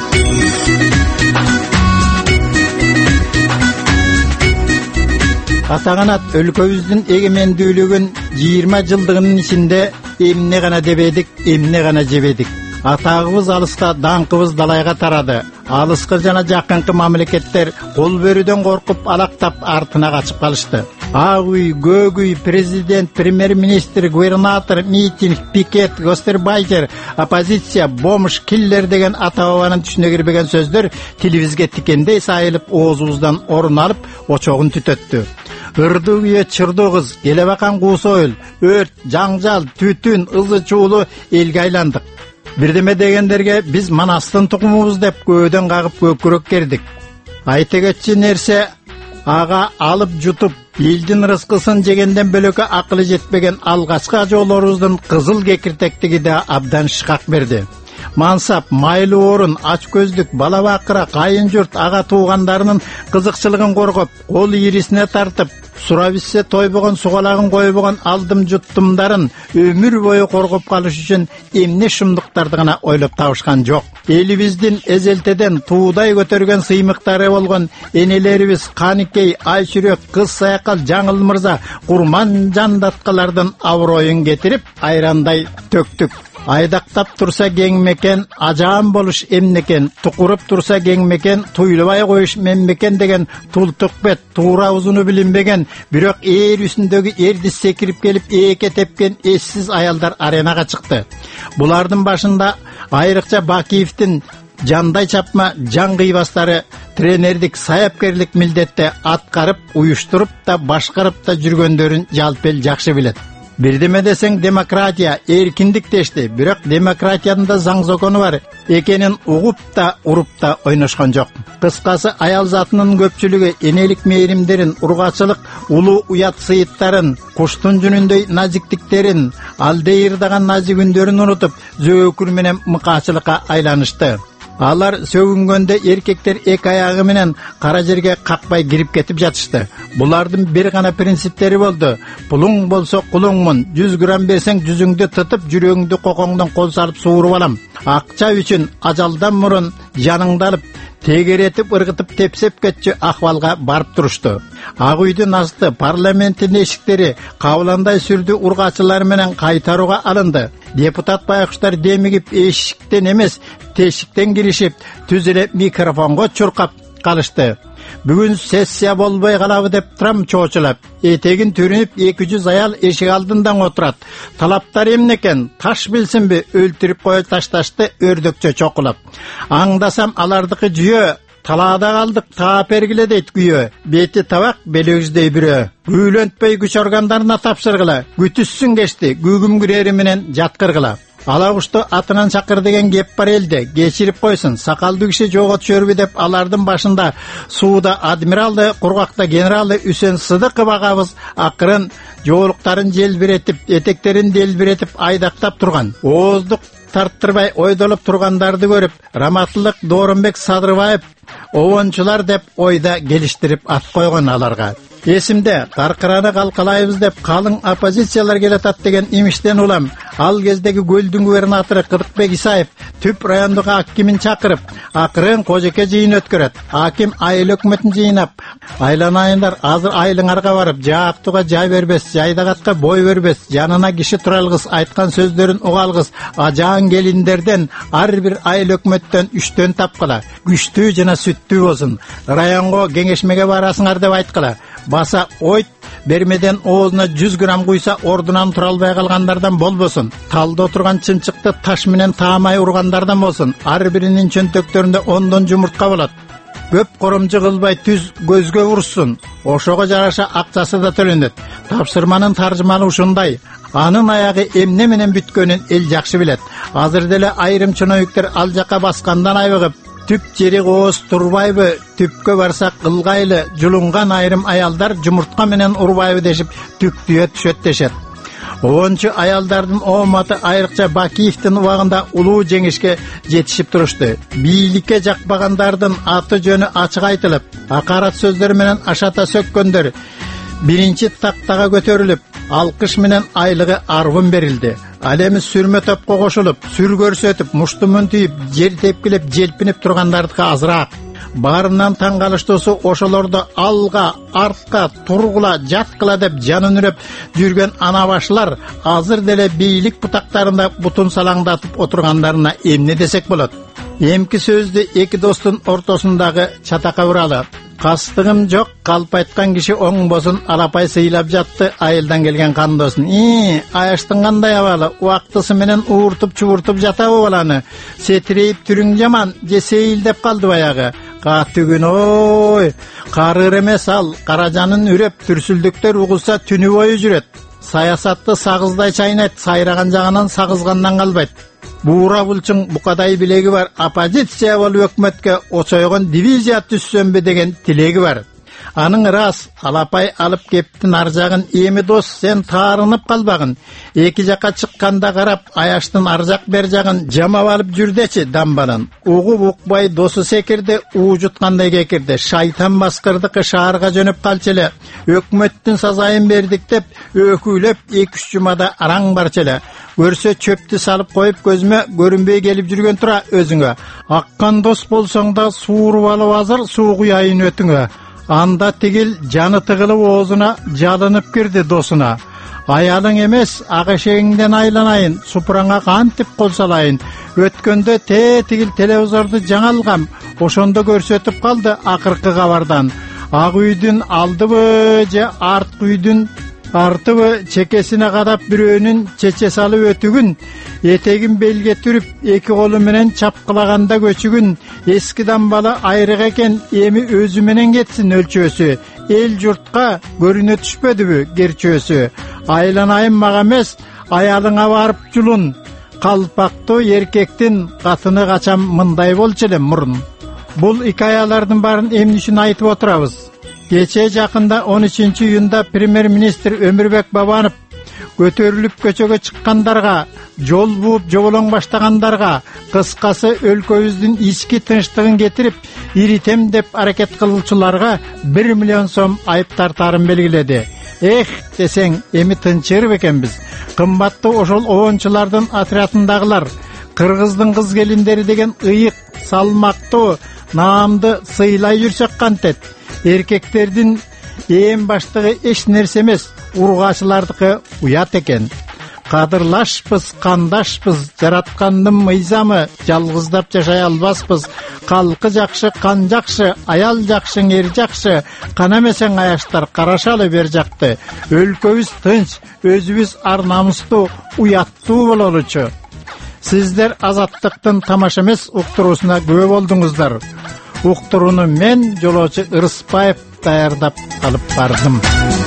Атаганат өлкөбүздүн эгемендүүлүгүн жыйырма жылдыгынын ичинде эмне гана дебедик, эмне гана жебедик. Атагыбыз алыста, даңкыбыз далайга тарады. Алыскы жана жакынкы мамлекеттер кол берүүдөн коркуп алактап артына качып калышты. Ак үй, көк үй, президент, премьер-министр, губернатор, митинг, пикет, гостербайтер, оппозиция, бомж, киллер деген ата бабанын түшүнө кирбеген сөздөр тилибизге тикендей сайылып, оозубуздан орун алып, очогун түтөттү. Ырдуу күйө чырдуу кыз, келе бакан куусойл, өрт, жаңжал, түтүн, ызы чуулу элге айландык. Бирдеме дегендерге биз Манастын тукумубуз деп көөдөн кагып көкүрөк кердик. Айта кетчү нерсе, ага алып жутуп, элдин рызкысын жегенден бөлөккө акылы жетпеген алгачкы ажоолорубуздун кызыл кекиртектиги да абдан шкак берди. Мансап, майлуу орун, ач көздүк, бала бакыра, кайын журт, ага туугандарынын кызыкчылыгын коргоп, кол ийрисине тартып, сурабиссе тойбогон сугалагын койбогон алдым жуттумдарын өмүр бою коргоп калыш үчүн эмне шумдуктарды гана ойлоп табышкан жок. Элибиздин эзелтеден туудай көтөргөн сыймыктары болгон энелерибиз Каникей, Айчүрөк, Кыз Саякал, Жаңыл Мырза, Курман жандаткалардын аброюн кетирип айрандай төктүк. Айдактап турса кеңмекен, ажаан болуш эмнекен, тукуруп турса кеңмекен, туйлубай коюш меммекен деген тултук бет, туура узуну билинбеген, бирок ээр үстүндөгү эрди секирип келип ээке тепкен эссиз аялдар аренага чыкты. Булардын башында айрыкча Бакиевдин жандай чапма жан кыйбастары тренердик саяпкерлик милдетти аткарып, уюштуруп да башкарып да жүргөндөрүн жалпы эл жакшы билет. Бирдеме десең демократия, эркиндик дешти, бирок демократиянын да заң закону бар экенин угуп да уруп да ойношкон жок. Кыскасы, аял затынын көпчүлүгү энелик мээримдерин, ургачылык улуу уят сыйыттарын, куштун жүнүндөй назиктиктерин, алдейырдаган назигүндөрүн унутуп, зөөкүр менен мыкаачылыкка айланышты. Алар сөгүнгөндө эркектер эки аягы менен кара жерге какпай кирип кетип жатышты. Булардын бир гана принциптери болду. Пулуң болсо кулуңмун, жүз грамм берсең жүзүңдү тытып, жүрөгүңдү кокоңдон кол салып сууруп алам. Акча үчүн ажалдан мурун жаныңды алып, тегеретип ыргытып тепсеп кетчү акыбалга барып турушту. Ак үйдүн асты, парламенттин эшиктери кабыландай сүрдү ургачылар менен кайтарууга алынды. Депутат байкуштар демигип эшиктен эмес, тешиктен киришип, түз эле микрофонго чуркап калышты. Бүгүн сессия болбой калабы деп турам чоочулап. Этегин түрүнүп эки жүз аял эшик алдындан отурат. Талаптар эмнекен? Таш билсинби? Өлтүрүп кое ташташты өрдөкчө чокулап. Аңдасам алардыкы жүйө, талаада калдык таап бергиле дейт күйөө. Бети табак, белөгүздөй бирөө. Үйлөнтпөй күч органдарына тапшыргыла. Күтүссүн кечти, күгүм күрери менен жаткыргыла. Ала кушту атынан чакыр деген кеп бар элде, кечирип койсун, сакалдуу киши жоготушөрбү деп алардын башында сууда адмиралды, кургакта генералы Үсен Сыдыков агабыз акырын жоолуктарын желбиретип, этектерин делбиретип айдактап турган. Ооздук тарттырбай ойдолуп тургандарды көрүп, Раматылык Дооронбек Садырбаев обончулар деп ойда келиштирип ат койгон аларга. Эсимде, каркыраны калкалайбыз деп калың оппозициялар келатат деген имиштен улам. Ал кездеги көлдүн губернатору Кыдыкбек Исаев түп райондук акимин чакырып, акырын кожеке жыйын өткөрөт. Аким айыл өкмөтүн жыйнап, айланайындар азыр айылыңарга барып, жааптууга жай бербес, жайдагатка бой бербес, жанына киши туралгыс, айткан сөздөрүн угалгыс, ажаан келиндерден ар бир айыл өкмөттөн үчтөн тапкыла, күчтүү жана сүттүү болсун. Районго кеңешмеге барасыңар деп айткыла. Баса ойт бермеден оозуна жүз грамм куйса ордунан тура албай калгандардан болбосун. Талда отурган чымчыкты таш менен таамай ургандардан болсун. Ар биринин чөнтөктөрүндө ондон жумуртка болот. Көп коромчу кылбай түз көзгө урушсун. Ошого жараша акчасы да төлөнөт. Тапшырманын таржыманы ушундай. Анын аягы эмне менен бүткөнүн эл жакшы билет. Азыр деле айрым чоноюктер ал жака баскандан айбыгып, түп жери кооз турбайбы, түпкө барсак кылгайлы, жулунган айрым аялдар жумуртка менен урбайбы дешип түктүө түшөт дешет. Ончу аялдардын ооматы айрыкча Бакиевдин убагында улуу жеңишке жетишип турушту. Бийликке жакпагандардын аты жөнү ачык айтылып, акарат сөздөр менен ашата сөккөндөр биринчи тактага көтөрүлүп, алкыш менен айлыгы арбын берилди. Ал эми сүрмө топко кошулуп, сүр көрсөтүп, муштумун түйүп, жер тепкилеп, желпинип тургандардыкы азыраак. Баарынан таң калыштуусу ошолорду алга, артка, тургула, жаткыла деп жанын үрөп жүргөн анабашлар азыр деле бийлик бутактарында бутун салаңдатып отургандарына эмне десек болот? Эмки сөздү эки достун ортосундагы чатака уралы. Кастыгым жок, калп айткан киши оңбосун, алапай сыйлап жатты айылдан келген кандосын. И, аяштын кандай абалы, убактысы менен ууртуп чубуртуп жатабы баланы. Сетирейип түрүң жаман, же сейил деп калды баягы. Катүгүн ой, карыр эмес ал, каражанын үрөп, түрсүлдүктөр угулса түнү бою жүрөт. Саясатты сагыздай чайнайт, сайраган жагынан сагызгандан калбайт. Буура булчуң букадай билеги бар, оппозиция болуп өкмөткө очойгон дивизия түссөнбү деген тилеги бар. Анын рас, алапай алып кептин ар жагын, эми дос сен таарынып калбагын. Эки жакка чыкканда карап, аяштын ар жак бер жагын жамап алып жүрдечи дамбанын. Угуп укпай досу секирди, уу жуткандай кекирди. Шайтан баскырдыкы шаарга жөнөп калчу эле. Өкмөттүн сазайын бердик деп, өкүйлөп эки үч жумада араң барчу эле. Көрсө чөптү салып коюп көзүмө, көрүнбөй келип жүргөн тура өзүңө. Аккан дос болсоң да сууруп алып азыр суу куяйын өтүңө. Анда тигил жаны тыгылып оозуна жалынып кирди досуна. Аялың эмес, ак эшегиңден айланайын, супураңа кантип кол салайын. Өткөндө те тигил телевизорду жаңа алгам, ошондо көрсөтүп калды акыркы кабардан. Ак үйдүн алдыбы же арткы үйдүн артыбы чекесине кадап бирөөнүн чече салып өтүгүн, этегин белге түрүп эки колу менен чапкылаганда көчүгүн. Эски дамбалы айрык экен, эми өзү менен кетсин өлчөөсү. Эл журтка көрүнө түшпөдүбү герчөөсү. Айланайын мага эмес, аялыңа барып жулун. Калпактуу эркектин катыны качам мындай болчу эле мурун. Бул икаялардын баарын эмне үчүн айтып отурабыз? Кече жакында он үчүнчү июнда премьер-министр Өмүрбек Бабанов көтөрүлүп көчөгө чыккандарга, жол бууп жоболоң баштагандарга, кыскасы өлкөбүздүн ички тынчтыгын кетирип, иритем деп аракет кылуучуларга бир миллион сом айып тартаарын белгиледи. Эх, десең, эми тынчырып экенбиз. Кымбаттуу ошол обончулардын отрядындагылар, кыргыздын кыз келиндери деген ыйык, салмактуу, наамды сыйлай жүрсөк кантет. Эркектердин эң баштыгы эч нерсе эмес, ургачылардыкы уят экен. Кадырлашпыз, кандашпыз, жараткандын мыйзамы, жалгыздап жашай албаспыз. Калкы жакшы, кан жакшы, аял жакшы, эр жакшы, кана эмесең аяштар карашалы бер жакты. Өлкөбүз тынч, өзүбүз ар намустуу, уяттуу бололучу. Сиздер азаттыктын тамаша эмес уктуруусуна күбө болдуңуздар. Уктурууну мен жолоочу Ырыспаев даярдап алып бардым.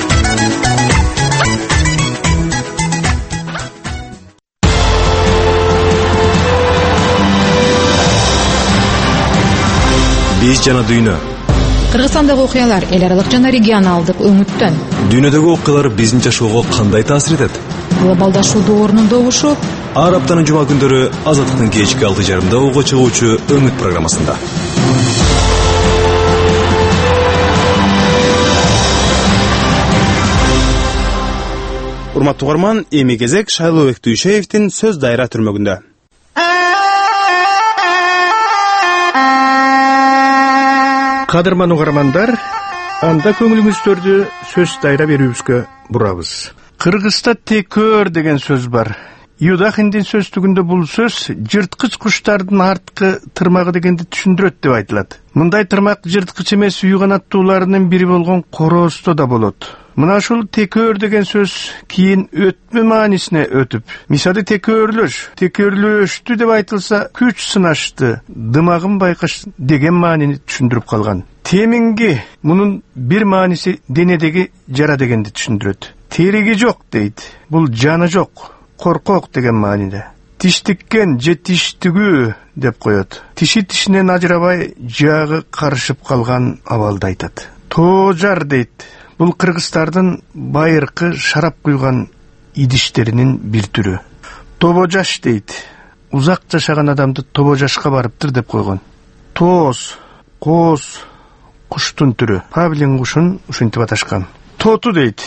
Биз жана дүйнө. Кыргызстандагы окуялар эл аралык жана регионалдык өңүттөн. Дүйнөдөгү окуялар биздин жашоого кандай таасир этет? Глобалдашуу доорунун добушу. Ар аптанын жума күндөрү Азаттыктын кечки алты жарымда ого чыгуучу өңүт программасында. Урматтуу угарман, эми кезек Шайлообек Дүйшеевдин сөз дайра түрмөгүндө. Кадырман угармандар, анда көңүлүңүздөрдү сөз дайра берүүбүзгө бурабыз. Кыргызста текөр деген сөз бар. Юдахиндин сөздүгүндө бул сөз жырткыч куштардын арткы тырмагы дегенди түшүндүрөт деп айтылат. Мындай тырмак жырткыч эмес үй канаттууларынын бири болгон коросто да болот. Мына ушул текөр деген сөз кийин өтмө маанисине өтүп, мисалы текөөрлөш, текөөрлөштү деп айтылса, күч сынашты, дымагын байкаш деген маанини түшүндүрүп калган. Теминги мунун бир мааниси денедеги жара дегенди түшүндүрөт. Териги жок дейт. Бул жаны жок, коркок деген мааниде. Тиштиккен же тиштүгүү деп коет. Тиши тишинен ажырабай, жагы карышып калган абалды айтат. Тоожар дейт. Бул кыргыздардын байыркы шарап куйган идиштеринин бир түрү. Тобожаш дейт. Узак жашаган адамды тобожашка барыптыр деп койгон. Тоос, кооз, куштун түрү. Павлин кушун ушинтип аташкан. Тоту дейт.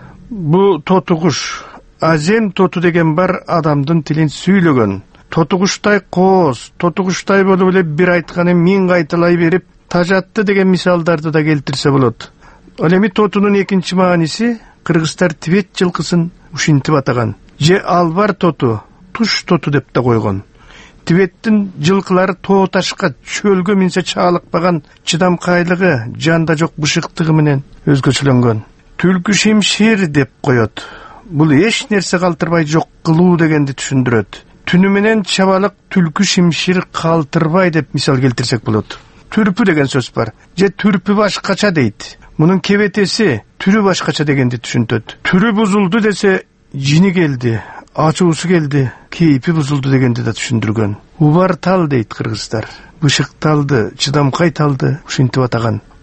Бу тоту куш. Азем тоту деген бар, адамдын тилин сүйлөгөн. Тоту куштай кооз, тоту куштай болуп эле бир айтканын миң кайталай берип, тажатты деген мисалдарды да келтирсе болот. Ал эми тотунун экинчи мааниси кыргыздар Тибет жылкысын ушинтип атаган. Же албар тоту, туш тоту деп да койгон. Тибеттин жылкылары тоо ташка чөлгө минсе чаалыкпаган чыдамкайлыгы, жанда жок бышыктыгы менен өзгөчөлөнгөн. Түлкү шимшир деп коет. Бул эч нерсе калтырбай жок кылуу дегенди түшүндүрөт. Түнү менен чабалык түлкү шимшир калтырбай деп мисал келтирсек болот. Түрпү деген сөз бар. Же түрпү башкача дейт. Мунун кебетеси түрү башкача дегенди түшүнтөт. Түрү бузулду десе, жини келди, ачуусу келди, кейпи бузулду дегенди да түшүндүргөн. Убар тал дейт кыргыздар. Бышык талды, чыдамкай талды ушинтип атаган.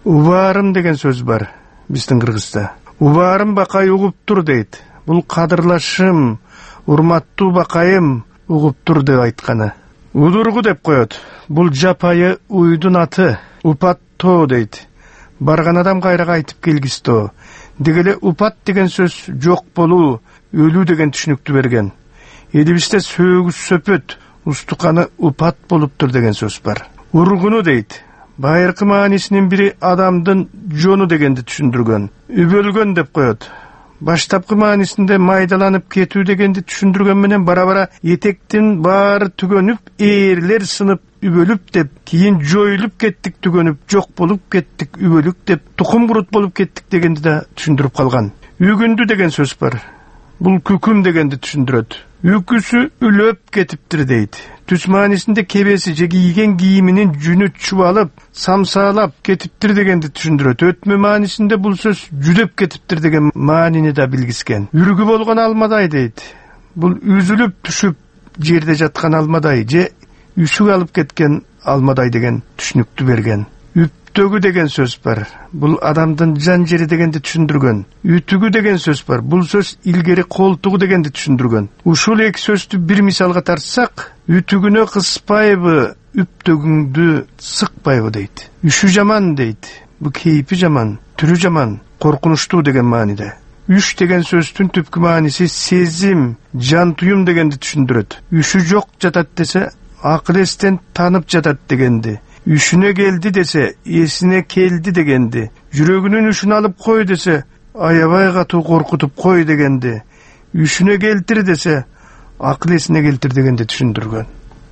Убаарым деген сөз бар биздин Кыргызда. Убаарым бакай угуп тур дейт. Бул кадырлашым, урматтуу бакайым угуп тур деп айтканы. Удургу деп коет. Бул жапайы уйдун аты. Упат тоо дейт. Барган адам кайрага айтып келгисто. Дегеле упат деген сөз жок болуу, өлүү деген түшүнүктү берген. Элибизде сөөгүс сөпөт, устуканы упат болуптур деген сөз бар. Ургуну дейт. Байыркы маанисинин бири адамдын жону дегенди түшүндүргөн. Үбөлгөн деп коет. Баштапкы маанисинде майдаланып кетүү дегенди түшүндүргөн менен бара-бара этектин баары түгөнүп, ээрлер сынып үбөлүп деп, кийин жоюлуп кеттик түгөнүп, жок болуп кеттик үбөлүк деп, тукум курут болуп кеттик дегенди да түшүндүрүп калган. Үгүндү деген сөз бар. Бул күкүм дегенди түшүндүрөт. Үкүсү үлөп кетиптир дейт. Түз маанисинде кебеси же кийген кийиминин жүнү чубалып, самсаалап кетиптир дегенди түшүндүрөт. Өтмө маанисинде бул сөз жүдөп кетиптир деген маанини да билгискен. Үргү болгон алмадай дейт. Бул үзүлүп түшүп жерде жаткан алмадай же үсүк алып кеткен алмадай деген түшүнүктү берген. Үптөгү деген сөз бар. Бул адамдын жан жери дегенди түшүндүргөн. Үтүгү деген сөз бар. Бул сөз илгери колтугу дегенди түшүндүргөн. Ушул эки сөздү бир мисалга тартсак, үтүгүнө кыспайбы, үптөгүңдү сыкпайбы дейт. Үшү жаман дейт. Бу кейпи жаман, түрү жаман, коркунучтуу деген мааниде. Үш деген сөздүн түпкү мааниси сезим, жан туюм дегенди түшүндүрөт. Үшү жок жатат десе, акыл эстен танып жатат дегенди. Үшүнө келди десе, эсине келди дегенди. Жүрөгүнүн үшүн алып кой десе, аябай катуу коркутуп кой дегенди. Үшүнө келтир десе, акыл эсине келтир дегенди түшүндүргөн.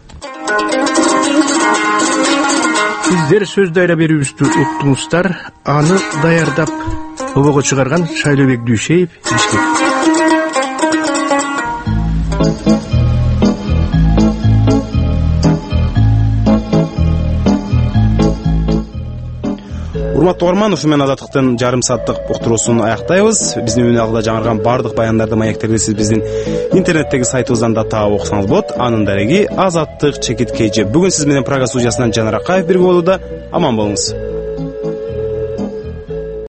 Сиздер сөз дайра берүүбүздү уктуңуздар. Аны даярдап обого чыгарган Шайлообек Дүйшеев, Бишкек. Урматтуу угарман, ушу менен Азаттыктын жарым сааттык уктуруусун аяктайбыз. Биздин үн жаңырган бардык баяндарды, маектерди сиз биздин интернеттеги сайтыбыздан да таап окусаңыз болот. Анын дареги азаттык чекит кей же. Бүгүн сиз менен программа студиясынан Жанар Акаев бирге болууда. Аман болуңуз.